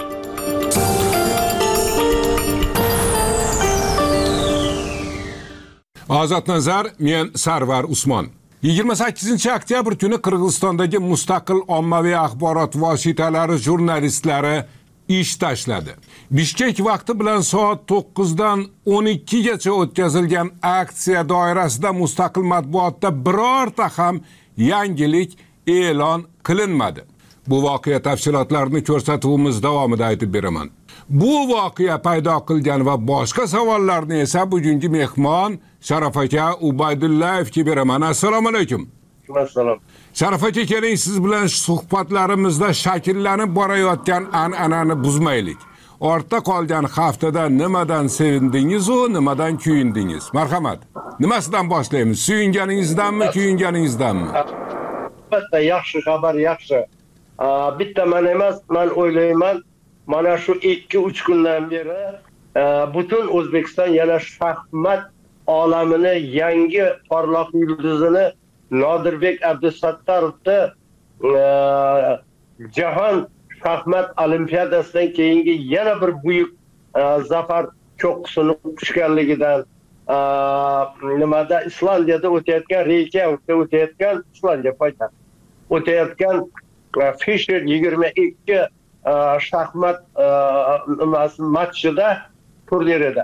Ozod nazar, men Sarvar Usmon. yigirma sakkizinchi oktyabr kuni Qirg'izistondagi mustaqil ommaviy axborot vositalari jurnalistlari ish tashladi. Bishkek vaqti bilan soat to'qqizdan o'n ikkigacha o'tkazilgan aksiya doirasida mustaqil matbuotda birorta ham yangilik e'lon qilinmadi. Bu voqea tafsilotlarini ko'rsatuvimiz davomida aytib beraman. Bu voqea paydo qilgan va boshqa savollarni esa bugungi mehmon Sharaf aka Ubaydullayevga beraman. Assalomu alaykum. Assalom. Sharaf aka, keling siz bilan suhbatlarimizda shakllanib borayotgan an'anani buzmaylik. Ortda qolgan haftada nimadan sevindingiz u, nimadan kuyindingiz? Marhamat. Nimasidan boshlaymiz? Suyunganingizdanmi, kuyunganingizdanmi? Albatta, yaxshi xabar, yaxshi. Bitta men emas, men o'ylayman, mana shu ikki uch kundan beri butun O'zbekiston yana shaxmat olamini yangi porloq yulduzini Nodirbek Abdusattarovni jahon shaxmat olimpiadasidan keyingi yana bir buyuk zafar cho'qqisini quchganligidan, nimada Islandiyada o'tayotgan, Reykjavikda o'tayotgan, Islandiya poytaxti o'tayotgan Fisher yigirma ikki shaxmat matchida, turnirida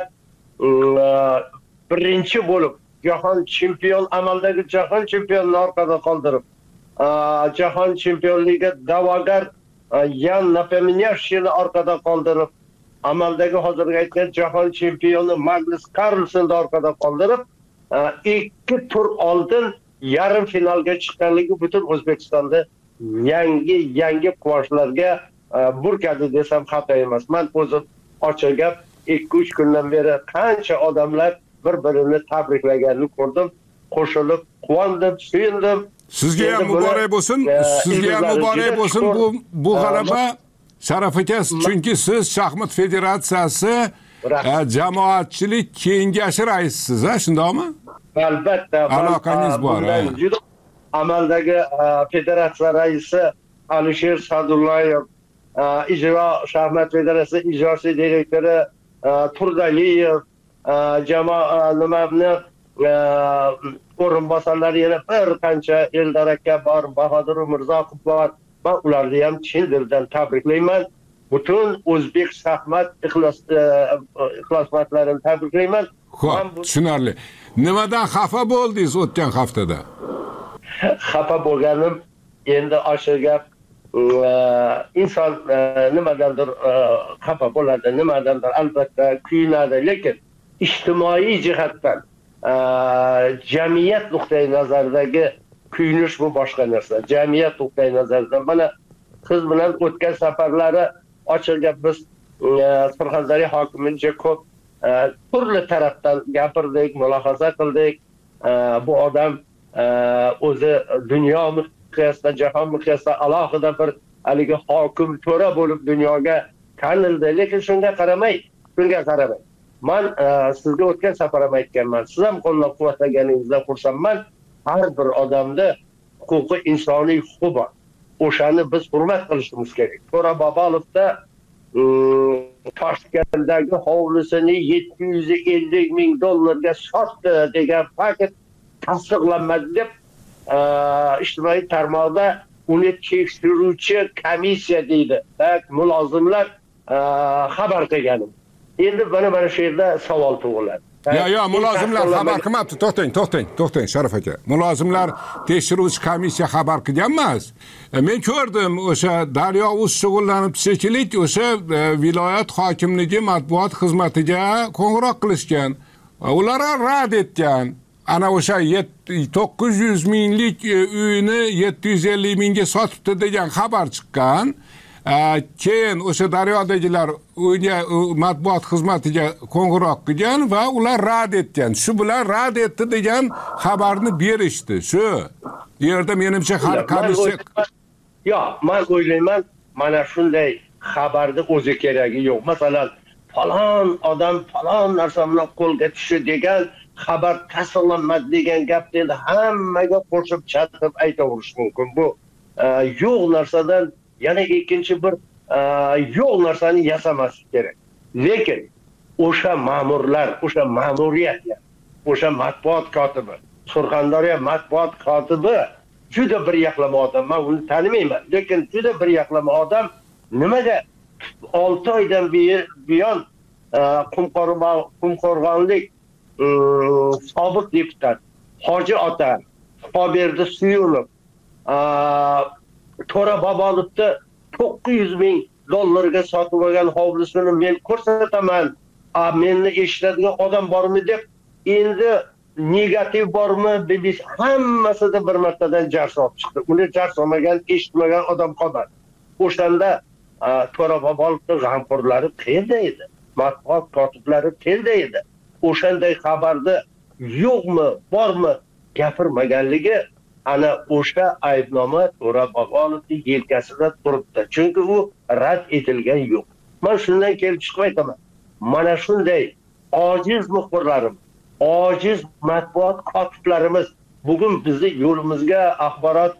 birinchi bo'lib jahon chempion, amaldagi jahon chempionini orqada qoldirib, jahon chempionligiga da'vogar Yan Napeminashvili orqada qoldirib, amaldagi hozirgi aytgan jahon chempioni Magnus Carlsenni orqada qoldirib, ikki tur oldin yarim finalga chiqqanligi butun O'zbekistonda yangi yangi quvonchlarga burkadi desam xato emas. Men o'zim ochiq gap ikki uch kundan beri qancha odamlar bir-birini tabriklaganini ko'rdim, qo'shilib quvondim, suyundim. Sizga ham muborak bo'lsin, sizga ham muborak bo'lsin bu bu g'alaba. Sharaf aka, chunki siz shaxmat federatsiyasi jamoatchilik kengashi raisisiz, ha, shundaymi? Albatta. Aloqangiz bor. Amaldagi federatsiya raisi Alisher Sadullayev, ijro shaxmat federatsiyasi ijrochi direktori Turdaliyev, jamoa nimani o'rinbosarlari yana bir qancha Eldor aka bor, Bahodir Umurzoqov bor. Men ularni ham chin dildan tabriklayman. Butun o'zbek shaxmat ixlosmandlarini tabriklayman. Xo'p, tushunarli. Nimadan xafa bo'ldingiz o'tgan haftada? Xafa bo'lganim endi o'sha gap inson nimadandir xafa bo'ladi, nimadandir albatta kuyinadi, lekin ijtimoiy jihatdan jamiyat nuqtai nazaridagi kuyinish bu boshqa narsa. Jamiyat nuqtai nazaridan mana siz bilan o'tgan safarlari ochiq gap biz Surxondaryo hokimiga ko'p turli tarafdan gapirdik, mulohaza qildik. Bu odam o'zi dunyo miqyosida, jahon miqyosida alohida bir haligi hokim to'ra bo'lib dunyoga tanildi, lekin shunga qaramay, shunga qaramay. Men sizga o'tgan safar ham aytganman, siz ham qo'llab-quvvatlaganingizdan xursandman. Har bir odamda huquqi insoniy huquqi bor. O'shani biz hurmat qilishimiz kerak. To'ra Bobolovda Toshkentdagi hovlisini yetti yuz ellik ming dollarga sotdi degan fakt tasdiqlanmadi deb ijtimoiy tarmoqda uni tekshiruvchi komissiya deydi. Mulozimlar xabar qilgan. Endi mana mana shu yerda savol tug'iladi. Yo, yo, mulozimlar xabar qilmabdi. To'xtang, to'xtang, to'xtang, Sharif aka. Mulozimlar tekshiruvchi komissiya xabar qilgan emas. Men ko'rdim, o'sha Daryo.uz shug'ullanib sekilik o'sha viloyat hokimligi matbuot xizmatiga qo'ng'iroq qilishgan. Ular rad etgan. Ana o'sha to'qqiz yuz minglik uyni yetti yuz ellik mingga sotibdi degan xabar chiqqan. Keyin o'sha Daryodagilar unga matbuot xizmatiga qo'ng'iroq qilgan va ular rad etgan. Shu bilan rad etdi degan xabarni berishdi. Shu yerda menimcha har komissiya yo'q, men o'ylayman, mana shunday xabarni o'zi keragi yo'q. Masalan, falon odam falon narsa bilan qo'lga tushdi degan xabar tasdiqlanmadi degan gapni endi hammaga qo'shib chatib aytaverish mumkin. Bu yo'q narsadan yana ikkinchi bir yo'q narsani yasamaslik kerak. Lekin o'sha ma'murlar, o'sha ma'muriyat, o'sha matbuot kotibi, Surxondaryo matbuot kotibi juda bir yaqlama odam. Men uni tanimayman, lekin juda bir yaqlama odam. Nimaga olti oydan buyon Qumqo'rg'onlik sobiq deputat Hoji ota Qoberdi Suyunov To'ra Bobolovda to'qqiz yuz ming dollarga sotib olgan hovlisini men ko'rsataman. A meni eshitadigan odam bormi deb endi negativ bormi biz hammasida bir martadan jar solib chiqdi. Uni jar solmagan, eshitmagan odam qolmadi. O'shanda To'ra Bobolovda g'amxo'rlari qayerda edi? Matbuot kotiblari qayerda edi? O'shanday xabarda yo'qmi, bormi gapirmaganligi ana o'sha aybnoma To'ra Bobolovning yelkasida turibdi. Chunki u rad etilgan yo'q. Men shundan kelib chiqib aytaman. Mana shunday ojiz muxbirlarimiz, ojiz matbuot kotiblarimiz bugun bizni yo'limizga, axborot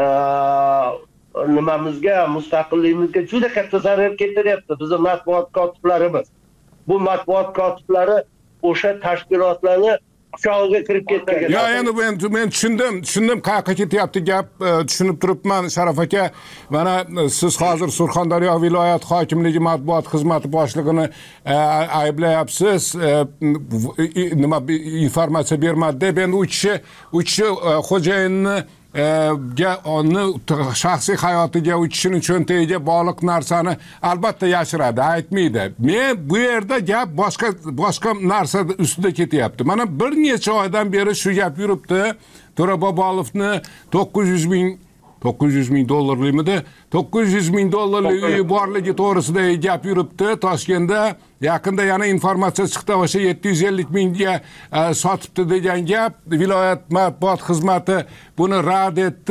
nimamizga, mustaqilligimizga juda katta zarar keltiryapti bizning matbuot kotiblarimiz. Bu matbuot kotiblari o'sha tashkilotlarni quchog'iga kirib ketgan. Ya endi men men tushundim, tushundim qayerga ketyapti gap, tushunib turibman Sharaf aka. Mana siz hozir Surxondaryo viloyat hokimligi matbuot xizmati boshlig'ini ayblayapsiz, nima informatsiya bermadi deb. Endi u kishi u kishi xo'jayinni ga onni shaxsiy hayotiga, u kishining cho'ntagiga bog'liq narsani albatta yashiradi, aytmaydi. Men bu yerda gap boshqa boshqa narsa ustida ketyapti. Mana bir necha oydan beri shu gap yuribdi. To'ra Bobolovni to'qqiz yuz ming to'qqiz yuz ming dollarlimidi? to'qqiz yuz ming dollarlik uyi borligi to'g'risida gap yuribdi Toshkentda. Yaqinda yana informatsiya chiqdi, o'sha yetti yuz ellik mingga sotibdi degan gap. Viloyat matbuot xizmati buni rad etdi.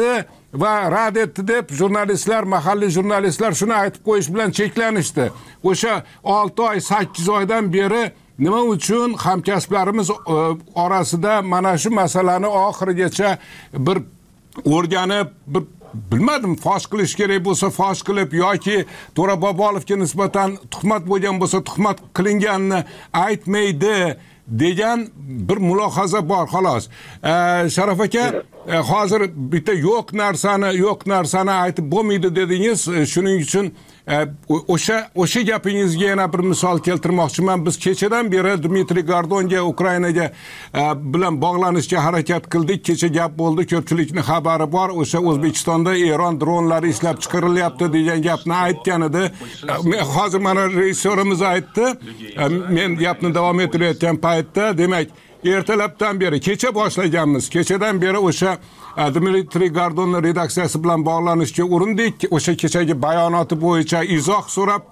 va rad etdi deb jurnalistlar, mahalliy jurnalistlar shuni aytib qo'yish bilan cheklanishdi. O'sha olti oy, sakkiz oydan beri nima uchun hamkasblarimiz orasida mana shu masalani oxirigacha bir o'rganib, bir bilmadim, fosh qilish kerak bo'lsa fosh qilib yoki To'ra Bobolovga nisbatan tuhmat bo'lgan bo'lsa tuhmat qilinganini aytmaydi degan bir mulohaza bor xolos. Sharaf aka, hozir bitta yo'q narsani, yo'q narsani aytib bo'lmaydi dedingiz. Shuning uchun o'sha o'sha gapingizga yana bir misol keltirmoqchiman. Biz kechadan beri Dmitriy Gordonga, Ukrainaga bilan bog'lanishga harakat qildik. Kecha gap bo'ldi, ko'pchilikning xabari bor. O'sha O'zbekistonda Eron dronlari ishlab chiqarilyapti degan gapni aytgan edi. Hozir mana rejissyorimiz aytdi. Men gapni davom ettirayotgan paytda, demak, ertalabdan beri, kecha boshlaganmiz. Kechadan beri o'sha Dmitriy Gordon redaksiyasi bilan bog'lanishga urindik. O'sha kechagi bayonoti bo'yicha izoh so'rab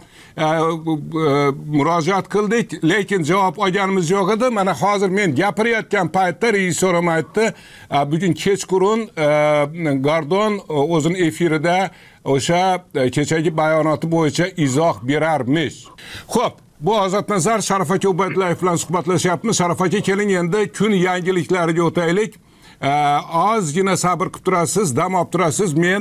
murojaat qildik, lekin javob olganimiz yo'q edi. Mana hozir men gapirayotgan paytda rejissyorim aytdi, bugun kechqurun Gordon o'zining efirida o'sha kechagi bayonoti bo'yicha izoh berarmish. Xo'p, bu Ozodnazar Sharaf aka Ubaydullayev bilan suhbatlashyapmiz. Sharaf aka, keling endi kun yangiliklariga o'taylik. Ozgina sabr qilib turasiz, dam olib turasiz. Men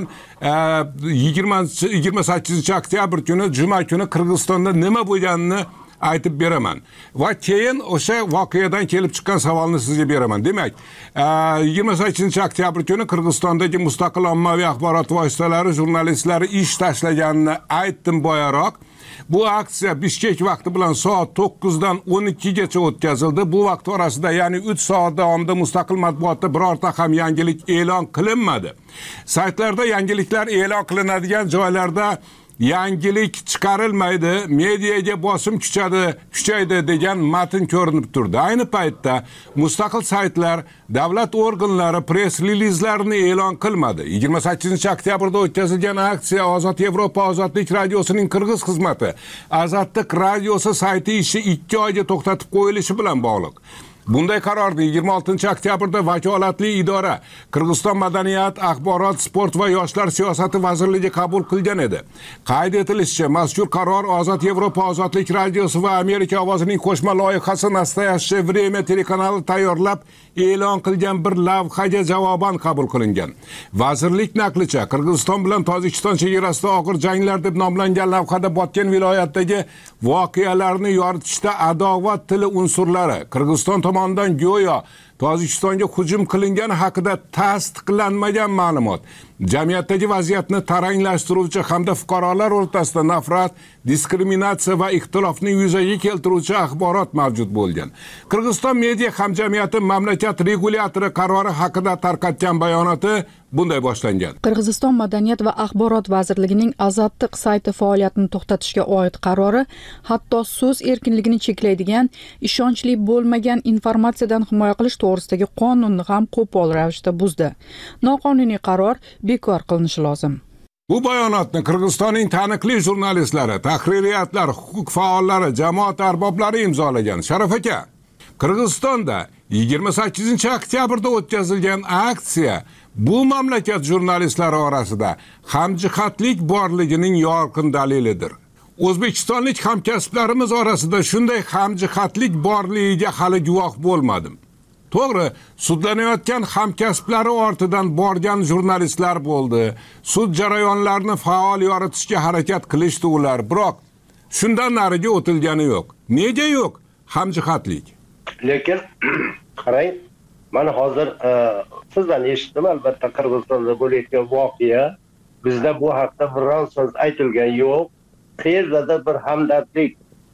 yigirma sakkizinchi oktyabr kuni, juma kuni Qirg'izistonda nima bo'lganini aytib beraman va keyin o'sha voqeadan kelib chiqqan savolni sizga beraman. Demak, yigirma sakkizinchi oktyabr kuni Qirg'izistondagi mustaqil ommaviy axborot vositalari jurnalistlari ish tashlaganini aytdim boyaroq. Bu aksiya Bishkek vaqti bilan soat to'qqizdan o'n ikkigacha o'tkazildi. Bu vaqt orasida, ya'ni uch soat davomida mustaqil matbuotda birorta ham yangilik e'lon qilinmadi. Saytlarda yangiliklar e'lon qilinadigan joylarda yangilik chiqarilmaydi, mediaga bosim kuchadi, kuchaydi degan matn ko'rinib turdi. Ayni paytda mustaqil saytlar davlat organlari press relizlarini e'lon qilmadi. yigirma sakkizinchi oktyabrda o'tkazilgan aksiya Ozod Yevropa Ozodlik radiosining Qirg'iz xizmati Azadlik radiosi sayti ishi ikki oyga to'xtatib qo'yilishi bilan bog'liq. Bunday qarorni yigirma oltinchi oktyabrda vakolatli idora Qirg'iziston Madaniyat, Axborot, Sport va Yoshlar siyosati vazirligi qabul qilgan edi. Qayd etilishicha, mazkur qaror Ozod Yevropa Ozodlik radiosi va Amerika ovozining qo'shma loyihasi Nastoyashche Время telekanali tayyorlab e'lon qilgan bir lavhaga javoban qabul qilingan. Vazirlik naqlicha, Qirg'iziston bilan Tojikiston chegarasida og'ir janglar deb nomlangan lavhada botgan viloyatdagi voqealarni yoritishda adovat tili unsurlari Qirg'iziston tomonidan go'yo Tojikistonga hujum qilingani haqida tasdiqlanmagan ma'lumot, jamiyatdagi vaziyatni taranglashtiruvchi hamda fuqarolar o'rtasida nafrat, diskriminatsiya va ixtilofni yuzaga keltiruvchi axborot mavjud bo'lgan. Qirg'iziston media hamjamiyati mamlakat regulyatori qarori haqida tarqatgan bayonoti bunday boshlangan. Qirg'iziston Madaniyat va Axborot vazirligining Azadlik sayti faoliyatini to'xtatishga oid qarori hatto so'z erkinligini cheklaydigan, ishonchli bo'lmagan informatsiyadan himoya qilish to'g'risidagi qonunni ham qo'pol ravishda buzdi. Noqonuniy qaror bekor qilinishi lozim. Bu bayonotni Qirg'izistonning taniqli jurnalistlari, tahririyatlar, huquq faollari, jamoat arboblari imzolagan. Sharaf aka, Qirg'izistonda yigirma sakkizinchi oktyabrda o'tkazilgan aksiya bu mamlakat jurnalistlari orasida hamjihatlik borligining yorqin dalilidir. O'zbekistonlik hamkasblarimiz orasida shunday hamjihatlik borligiga hali guvoh bo'lmadim. To'g'ri, sudlanayotgan hamkasblari ortidan borgan jurnalistlar bo'ldi. Sud jarayonlarini faol yoritishga harakat qilishdi ular, biroq shundan nariga o'tilgani yo'q. Nega yo'q hamjihatlik? Lekin qarang, mana hozir sizdan eshitdim, albatta Qirg'izistonda bo'layotgan voqea, bizda bu haqda biron so'z aytilgan yo'q. Qayerda bir hamdardlik,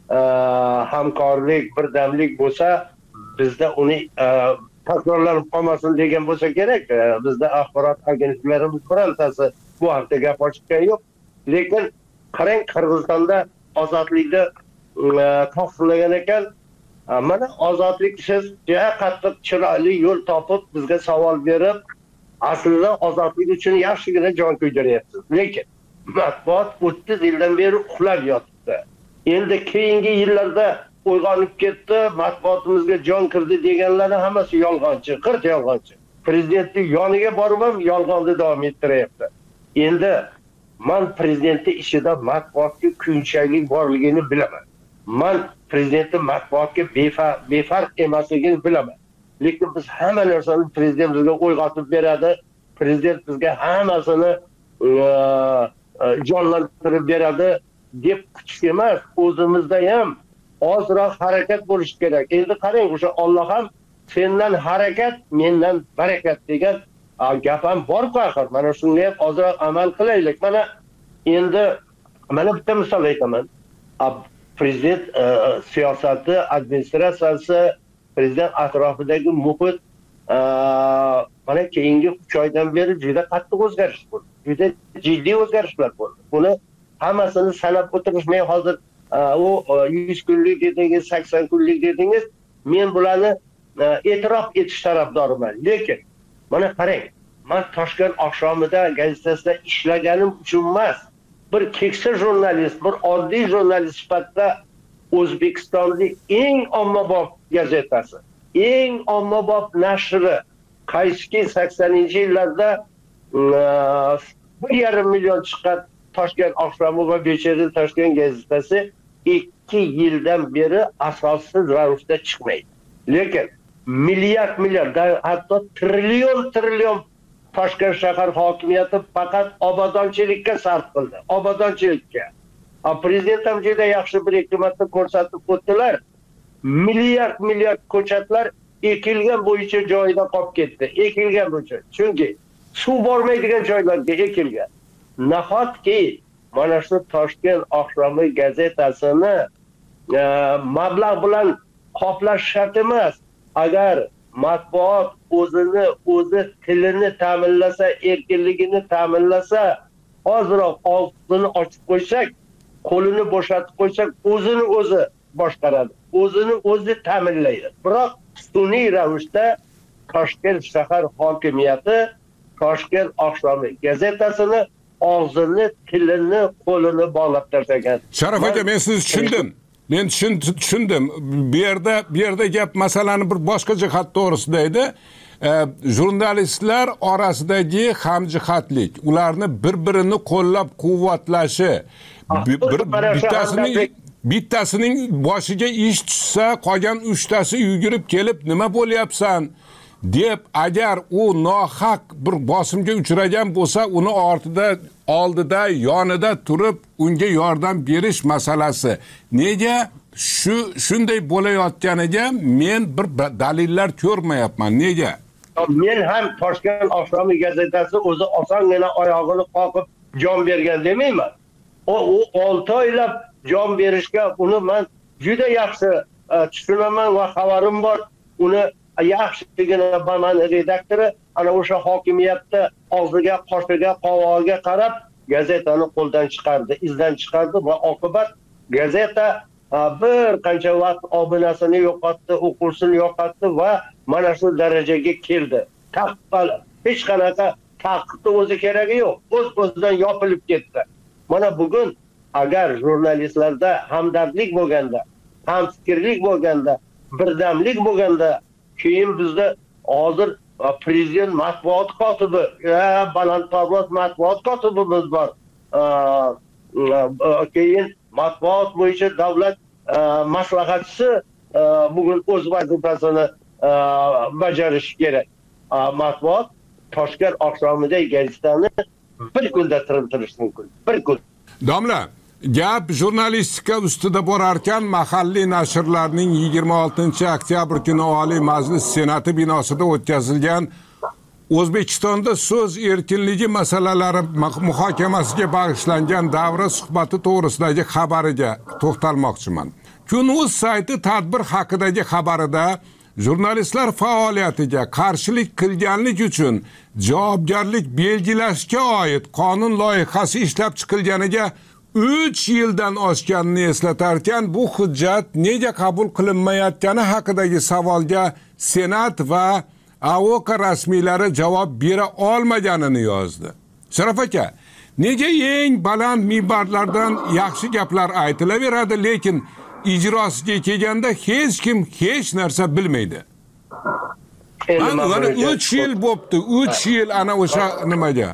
hamkorlik, birdamlik bo'lsa, bizda uni takrorlanib qolmasin degan bo'lsa kerak. Bizda axborot agentliklarimiz birontasi bu haqda gap ochgan yo'q. Lekin qarang, Qirg'izistonda ozodlikni tasdiqlagan ekan. Mana ozodlik siz juda qattiq chiroyli yo'l topib bizga savol berib, aslida ozodlik uchun yaxshigina jon kuydiryapsiz. Lekin matbuot o'ttiz yildan beri uxlab yotibdi. Endi keyingi yillarda uyg'onib ketdi, matbuotimizga jon kirdi deganlari hammasi yolg'onchi, qirt yolg'onchi. prezidentning yoniga borib ham yolg'onni davom ettiryapti. Endi men prezidentning ishida matbuotga kuyunchaklik borligini bilaman. Men prezidentning matbuotga befarq befarq emasligini bilaman. Lekin biz hamma narsani prezident bizga o'yg'otib beradi. Prezident bizga hammasini jonlantirib beradi deb kutish emas, o'zimizda ham ozroq harakat bo'lish kerak. Endi qarang, o'sha Alloh ham sendan harakat, mendan barakat degan gap ham bor-ku axir. Mana shunga ham ozroq amal qilaylik. Mana endi mana bitta misol aytaman. Prezident siyosati, administratsiyasi, prezident atrofidagi muhit mana keyingi uch oydan beri juda qattiq o'zgarish bo'ldi. Juda jiddiy o'zgarishlar bo'ldi. Buni hammasini sanab o'tirishmay hozir u yuz kunlik dedingiz, sakson kunlik dedingiz. Men bularni e'tirof etish tarafdoriman. Lekin mana qarang, men Toshkent oqshomida gazetasida ishlaganim uchun emas, bir keksa jurnalist, bir oddiy jurnalist sifatida O'zbekistonning eng ommabop gazetasi, eng ommabop nashri, qaysiki saksoninchi yillarda bir yarim million chiqqan Toshkent oqshomi va Becheri Toshkent gazetasi ikki yildan beri asossiz ravishda chiqmaydi. Lekin milliard milliard, hatto trillion trillion Toshkent shahar hokimiyati faqat obodonchilikka sarf qildi. Obodonchilikka. Prezident ham juda yaxshi bir ikki marta ko'rsatib o'tdilar. Milliard milliard ko'chatlar ekilgan bo'yicha joyida qolib ketdi. Ekilgan bo'yicha. Chunki suv bormaydigan joylarga ekilgan. Nahotki mana shu Toshkent oqshomi gazetasini mablag' bilan qoplash shart emas. Agar matbuot o'zini, o'zi tilini ta'minlasa, erkinligini ta'minlasa, ozroq og'zini ochib qo'ysak, qo'lini bo'shatib qo'ysak, o'zini o'zi boshqaradi. O'zini o'zi ta'minlaydi. Biroq sun'iy ravishda Toshkent shahar hokimiyati Toshkent oqshomi gazetasini og'zini, tilini, qo'lini bog'lab tashlagan. Sharaf aka, men sizni tushundim. Men tushundim. Bu yerda bu yerda gap masalani bir boshqa jihat to'g'risida edi. Jurnalistlar orasidagi hamjihatlik, ularni bir-birini qo'llab-quvvatlashi, bittasining bittasining boshiga ish tushsa, qolgan uchtasi yugurib kelib, nima bo'lyapsan deb, agar u nohaq bir bosimga uchragan bo'lsa, uni ortida, oldida, yonida turib unga yordam berish masalasi. Nega shu shunday bo'layotganiga men bir dalillar ko'rmayapman. Nega? Men ham Toshkent oqshomi gazetasi o'zi osongina oyog'ini qoqib jon bergan demayman. O olti oylab jon berishga uni men juda yaxshi tushunaman va xabarim bor. Uni yaxshigina baman redaktori ana o'sha hokimiyatda og'ziga, qoshiga, qovog'iga qarab gazetani qo'ldan chiqardi, izdan chiqardi va oqibat gazeta bir qancha vaqt obunasini yo'qotdi, o'quvchisini yo'qotdi va mana shu darajaga keldi. Taqqal hech qanaqa taqiqni o'zi keragi yo'q. O'z-o'zidan yopilib ketdi. Mana bugun agar jurnalistlarda hamdardlik bo'lganda, hamfikrlik bo'lganda, birdamlik bo'lganda, keyin bizda hozir prezident matbuot kotibi, balandparvoz matbuot kotibimiz bor. Keyin matbuot bo'yicha davlat maslahatchisi bugun o'z vazifasini bajarishi kerak. Matbuot Toshkent oqshomidagi gazetani bir kunda tirintirish mumkin. Bir kun. Domla, gap jurnalistika ustida borarkan, mahalliy nashrlarning yigirma oltinchi oktyabr kuni Oliy Majlis Senati binosida o'tkazilgan O'zbekistonda so'z erkinligi masalalari muhokamasiga bag'ishlangan davra suhbati to'g'risidagi xabariga to'xtalmoqchiman. Kun.uz sayti tadbir haqidagi xabarida jurnalistlar faoliyatiga qarshilik qilganlik uchun javobgarlik belgilashga oid qonun loyihasi ishlab chiqilganiga uch yildan oshganini eslatarkan, bu hujjat nega qabul qilinmayotgani haqidagi savolga Senat va A O K rasmiylari javob bera olmaganini yozdi. Sharaf aka, nega eng baland minbarlardan yaxshi gaplar aytilaveradi, lekin ijrosiga kelganda hech kim hech narsa bilmaydi? Ana mana uch yil bo'pti, uch yil ana o'sha nimaga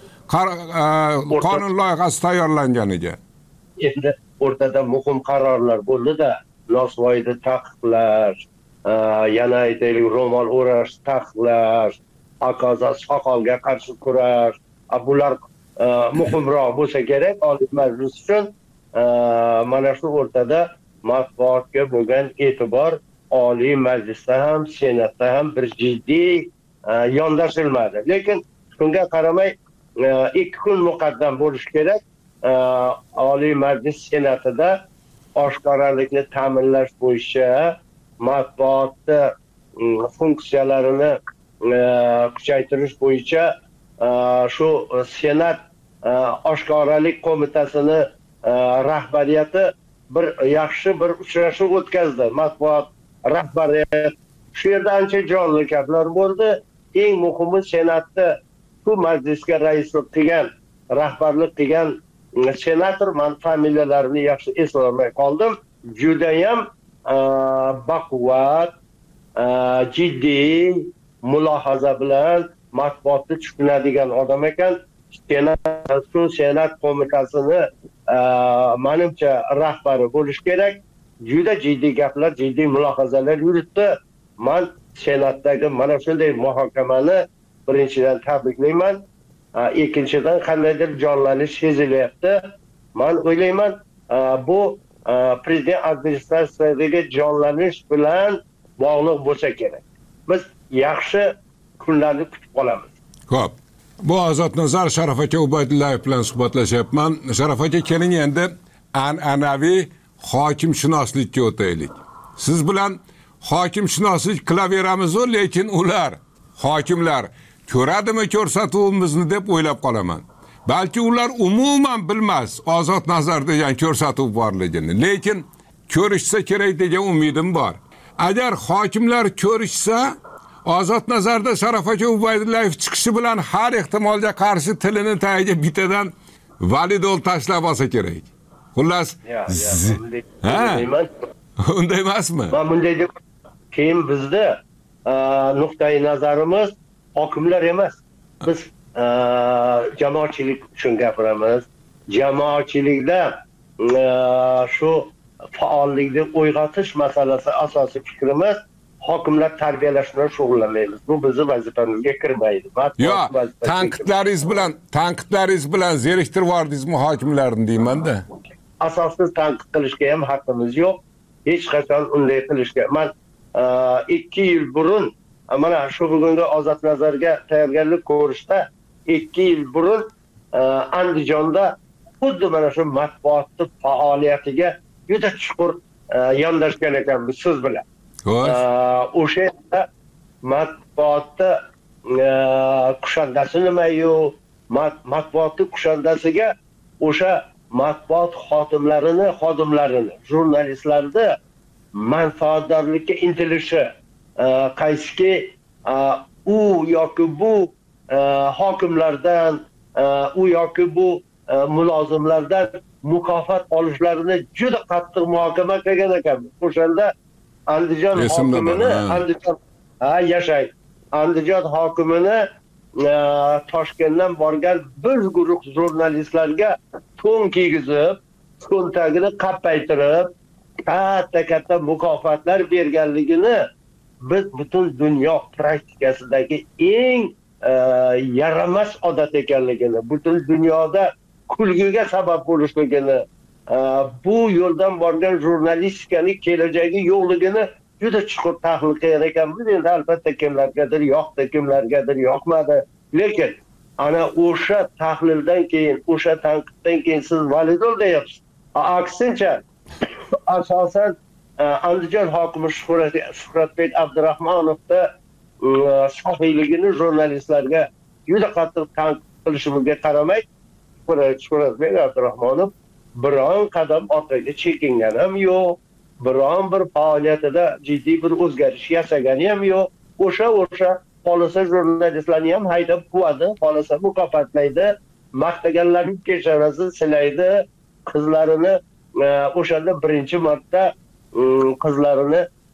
qonun loyihasi tayyorlanganiga. Endi o'rtada muhim qarorlar bo'ldi-da, nosvoyni taqiqlash, yana aytaylik ro'mol o'rash taqiqlash, hokazo soqolga qarshi kurash, bular muhimroq bo'lsa kerak Oliy Majlis uchun. Mana shu o'rtada matbuotga bo'lgan e'tibor Oliy Majlisda ham, Senatda ham bir jiddiy yondashilmadi. Lekin shunga qaramay ikki kun muqaddam bo'lishi kerak. Oliy Majlis Senatida oshkoralikni ta'minlash bo'yicha matbuotda funksiyalarini kuchaytirish bo'yicha shu Senat oshkoralik qo'mitasini rahbariyati bir yaxshi bir uchrashuv o'tkazdi. Matbuot rahbariyat shu yerda ancha jonli gaplar bo'ldi. Eng muhimi Senatda shu majlisga raislik qilgan, rahbarlik qilgan senator, men familiyalarini yaxshi eslolmay qoldim. Juda ham baquvvat, jiddiy mulohaza bilan matbuotni tushunadigan odam ekan. Senat shu Senat qo'mitasini menimcha rahbari bo'lish kerak. Juda jiddiy gaplar, jiddiy mulohazalar yuritdi. Men Senatdagi mana shunday muhokamani birinchidan tabriklayman. Ikkinchidan qandaydir jonlanish sezilyapti. Men o'ylayman, bu prezident administratsiyasidagi jonlanish bilan bog'liq bo'lsa kerak. Biz yaxshi kunlarni kutib qolamiz. Xo'p. Bu Ozodnazar Sharaf aka Ubaydullayev bilan suhbatlashyapman. Sharaf aka, keling endi an'anaviy hokimshunoslikka o'taylik. Siz bilan hokimshunoslik qilaveramiz-ku, lekin ular hokimlar ko'radimi ko'rsatuvimizni deb o'ylab qolaman. Balki ular umuman bilmas Ozodnazar degan ko'rsatuv borligini, lekin ko'rishsa kerak degan umidim bor. Agar hokimlar ko'rishsa, Ozodnazarda Sharaf aka Ubaydullayev chiqishi bilan har ehtimolga qarshi tilini tagiga bitadan validol tashlab olsa kerak. Xullas, unday emasmi? Men bunday deb keyin bizda nuqtai nazarimiz hokimlar emas. Biz jamoatchilik uchun gapiramiz. Jamoatchilikda shu faollikni uyg'otish masalasi asosiy fikrimiz. Hokimlar tarbiyalash bilan shug'ullanmaymiz. Bu bizning vazifamizga kirmaydi. Yo'q, tanqidlaringiz bilan, tanqidlaringiz bilan zeriktirib yordingizmi hokimlarni deyman-da. Asossiz tanqid qilishga ham haqqimiz yo'q. Hech qachon unday qilishga. Men ikki yil burun, mana shu bugungi Ozodnazarga tayyorgarlik ko'rishda ikki yil burun Andijonda xuddi mana shu matbuotning faoliyatiga juda chuqur yondashgan ekanmiz siz bilan. O'sha yerda matbuotda kushandasi nima-yu, matbuotni kushandasiga o'sha matbuot xodimlarini, xodimlarini, jurnalistlarni manfaatdorlikka intilishi, qaysiki u yoki bu hokimlardan, u yoki bu mulozimlardan mukofot olishlarini juda qattiq muhokama qilgan ekanmiz. O'shanda Andijon hokimini, Andijon ha yashay. Andijon hokimini Toshkentdan borgan bir guruh jurnalistlarga to'n kiygizib, to'ntagini qappaytirib, katta-katta mukofotlar berganligini biz butun dunyo praktikasidagi eng yaramas odat ekanligini, butun dunyoda kulgiga sabab bo'lishligini, bu yo'ldan borgan jurnalistikaning kelajagi yo'qligini juda chuqur tahlil qilgan ekanmiz. Endi albatta kimlargadir yoqdi, kimlargadir yoqmadi. Lekin ana o'sha tahlildan keyin, o'sha tanqiddan keyin siz validol deyapsiz. Aksincha, asosan Andijon hokimi Shuhratbek Abdurahmonovda sahiyligini jurnalistlarga juda qattiq tanqid qilishimizga qaramay, Shuhratbek Abdurahmonov biron qadam orqaga chekingan ham yo'q, biron bir faoliyatida jiddiy bir o'zgarish yasagani ham yo'q. O'sha o'sha xolisa jurnalistlarni ham haydab quvadi, xolisa mukofotlaydi, maqtaganlarning peshonasini silaydi, qizlarini o'shanda birinchi marta qizlarini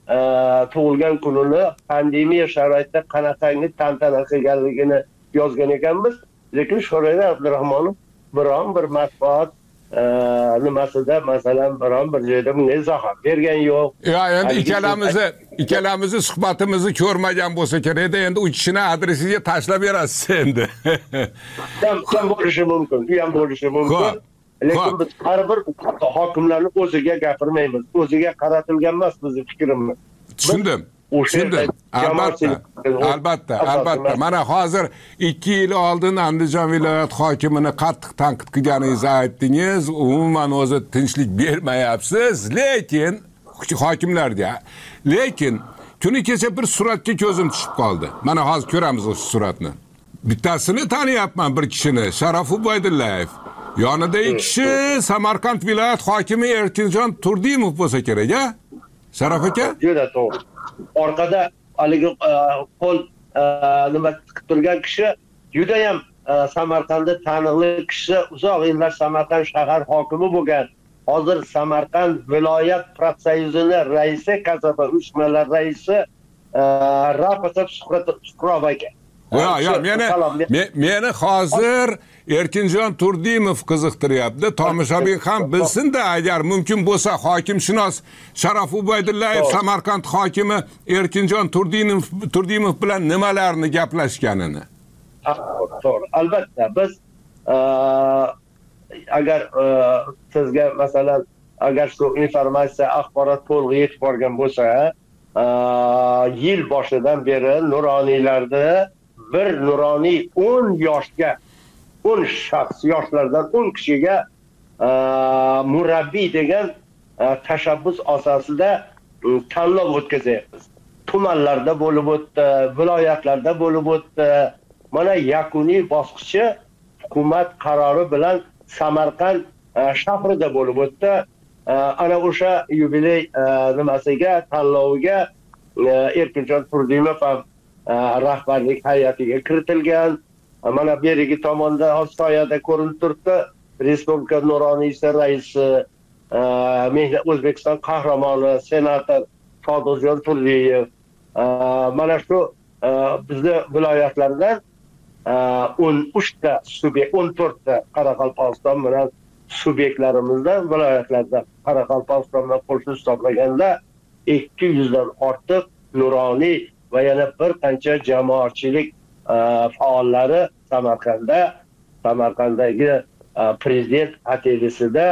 tug'ilgan kunini pandemiya sharoitida qanaqangi tantana qilganligini yozgan ekanmiz. Lekin Sho'ro'da Abdurahmonov biron bir matbuot nimasida masalan biron bir joyda bunga izoh bergan yo'q. Ya endi ikkalamizni ikkalamizni suhbatimizni ko'rmagan bo'lsa kerak-da, endi u kishini adresiga tashlab berasiz endi. Ham bo'lishi mumkin, u ham bo'lishi mumkin. Lekin biz har bir hokimlarni o'ziga gapirmaymiz. O'ziga qaratilgan emas bizning fikrimiz. Tushundim. Tushundim. Albatta. Albatta, albatta. Mana hozir ikki yil oldin Andijon viloyat hokimini qattiq tanqid qilganingizni aytdingiz. Umuman o'zi tinchlik bermayapsiz, lekin hokimlarga. Lekin kuni kecha bir suratga ko'zim tushib qoldi. Mana hozir ko'ramiz o'sha suratni. Bittasini taniyapman, bir kishini, Sharof Ubaydullayev. Yonidagi kishi Samarqand viloyat hokimi Erkinjon Turdimov bo'lsa kerak-a? Sharof aka? Juda to'g'ri. Orqada haligi qo'l nima qilib turgan kishi juda ham Samarqandda taniqli kishi, uzoq yillar Samarqand shahar hokimi bo'lgan. Hozir Samarqand viloyat protsayuzini raisi, kasaba uyushmalari raisi Rafat Suqrov aka. Ya, ya, meni meni hozir Erkinjon Turdimov qiziqtiryapti. Tomoshabin ham bilsin-da, agar mumkin bo'lsa hokimshunos Sharof Ubaydullayev Samarqand hokimi Erkinjon Turdimov Turdimov bilan nimalarni gaplashganini. To'g'ri. Albatta biz agar sizga masalan agar shu informatsiya axborot to'liq yetib borgan bo'lsa, yil boshidan beri nuroniylarda bir nuroniy o'n yoshga o'n shaxs yoshlardan o'n kishiga murabbiy degan tashabbus asosida tanlov o'tkazyapmiz. Tumanlarda bo'lib o'tdi, viloyatlarda bo'lib o'tdi. Mana yakuniy bosqichi hukumat qarori bilan Samarqand shahrida bo'lib o'tdi. Ana o'sha yubiley nimasiga, tanloviga Erkinjon Turdimov ham rahbarlik hay'atiga kiritilgan. Mana berigi tomonda soyada ko'rinib turibdi. Respublika nuroniysi raisi, O'zbekiston qahramoni, senator Sodiqjon Turdiyev. Mana shu bizni viloyatlardan o'n uch ta subyekt, o'n to'rt ta Qoraqalpog'iston bilan subyektlarimizdan viloyatlarda Qoraqalpog'istondan qo'shib hisoblaganda ikki yuzdan ortiq nuroniy va yana bir qancha jamoatchilik faollari Samarqandda, Samarqanddagi prezident atelyesida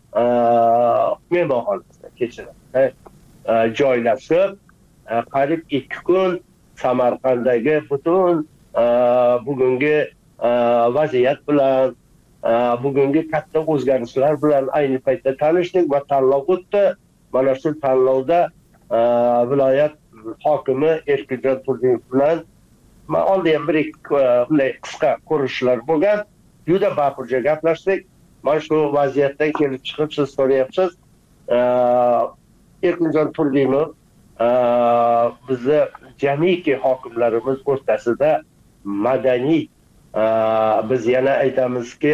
mehmonxonasida kechirim joylashib, qariyb ikki kun Samarqanddagi butun bugungi vaziyat bilan, bugungi katta o'zgarishlar bilan ayni paytda tanishdik va tanlov o'tdi. Mana shu tanlovda viloyat hokimi Erkinjon Turdimov bilan men oldin ham bir bunday qisqa ko'rishishlar bo'lgan. Juda bafurja gaplashdik. Mana shu vaziyatdan kelib chiqib siz so'rayapsiz. Erkinjon Turdimov bizni jamiki hokimlarimiz o'rtasida madaniy, biz yana aytamizki,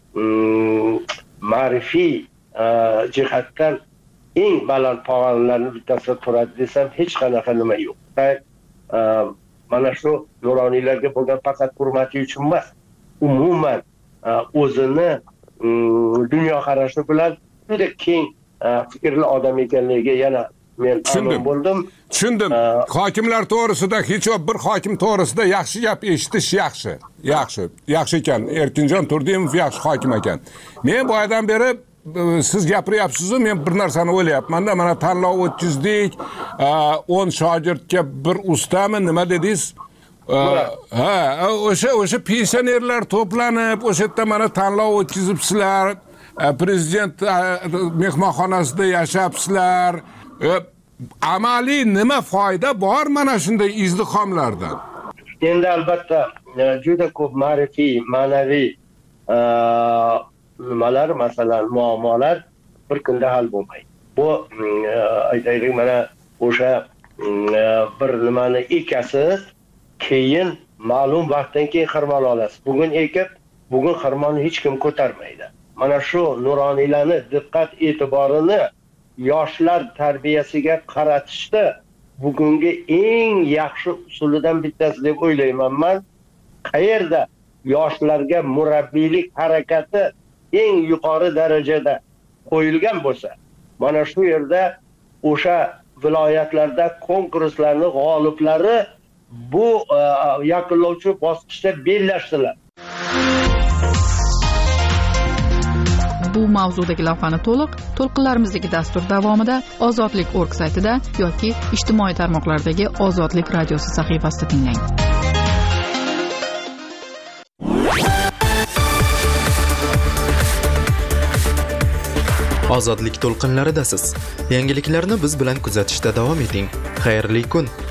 ma'rifiy jihatdan eng baland pog'onalarning bittasida turadi desam hech qanaqa nima yo'q. Mana shu nuroniylarga bo'lgan faqat hurmati uchun emas, umuman o'zini dunyoqarashi bilan juda keng fikrli odam ekanligiga yana men amin bo'ldim. Tushundim. Hokimlar to'g'risida hech bir hokim to'g'risida yaxshi gap eshitish yaxshi. Yaxshi. Yaxshi ekan. Erkinjon Turdimov yaxshi hokim ekan. Men boyadan beri siz gapiryapsiz-ku, men bir narsani o'ylayapman-da, mana tanlov o'tkazdik, o'n shogirdga bir ustami, nima dedingiz? Ha, o'sha o'sha pensionerlar to'planib, o'sha yerda mana tanlov o'tkazibsizlar, prezident mehmonxonasida yashapsizlar. Amaliy nima foyda bor mana shunday izdihomlardan? Endi albatta juda ko'p ma'rifiy, ma'naviy nimalar, masalan, muammolar bir kunda hal bo'lmaydi. Bu aytaylik, mana o'sha bir nimani ekasiz, keyin ma'lum vaqtdan keyin xirmon olasiz. Bugun ekib, bugun xirmonni hech kim ko'tarmaydi. Mana shu nuroniylarni diqqat e'tiborini yoshlar tarbiyasiga qaratishda bugungi eng yaxshi usulidan bittasi deb o'ylayman men. Qayerda yoshlarga murabbiylik harakati eng yuqori darajada qo'yilgan bo'lsa, mana shu yerda o'sha viloyatlarda konkurslarning g'oliblari bu yakunlovchi bosqichda bellashdilar. Bu mavzudagi lavhani to'liq to'lqinlarimizdagi dastur davomida Ozodlik nokta org saytida yoki ijtimoiy tarmoqlardagi Ozodlik radiosi sahifasida tinglang. Ozodlik to'lqinlaridasiz. Yangiliklarni biz bilan kuzatishda davom eting. Xayrli kun.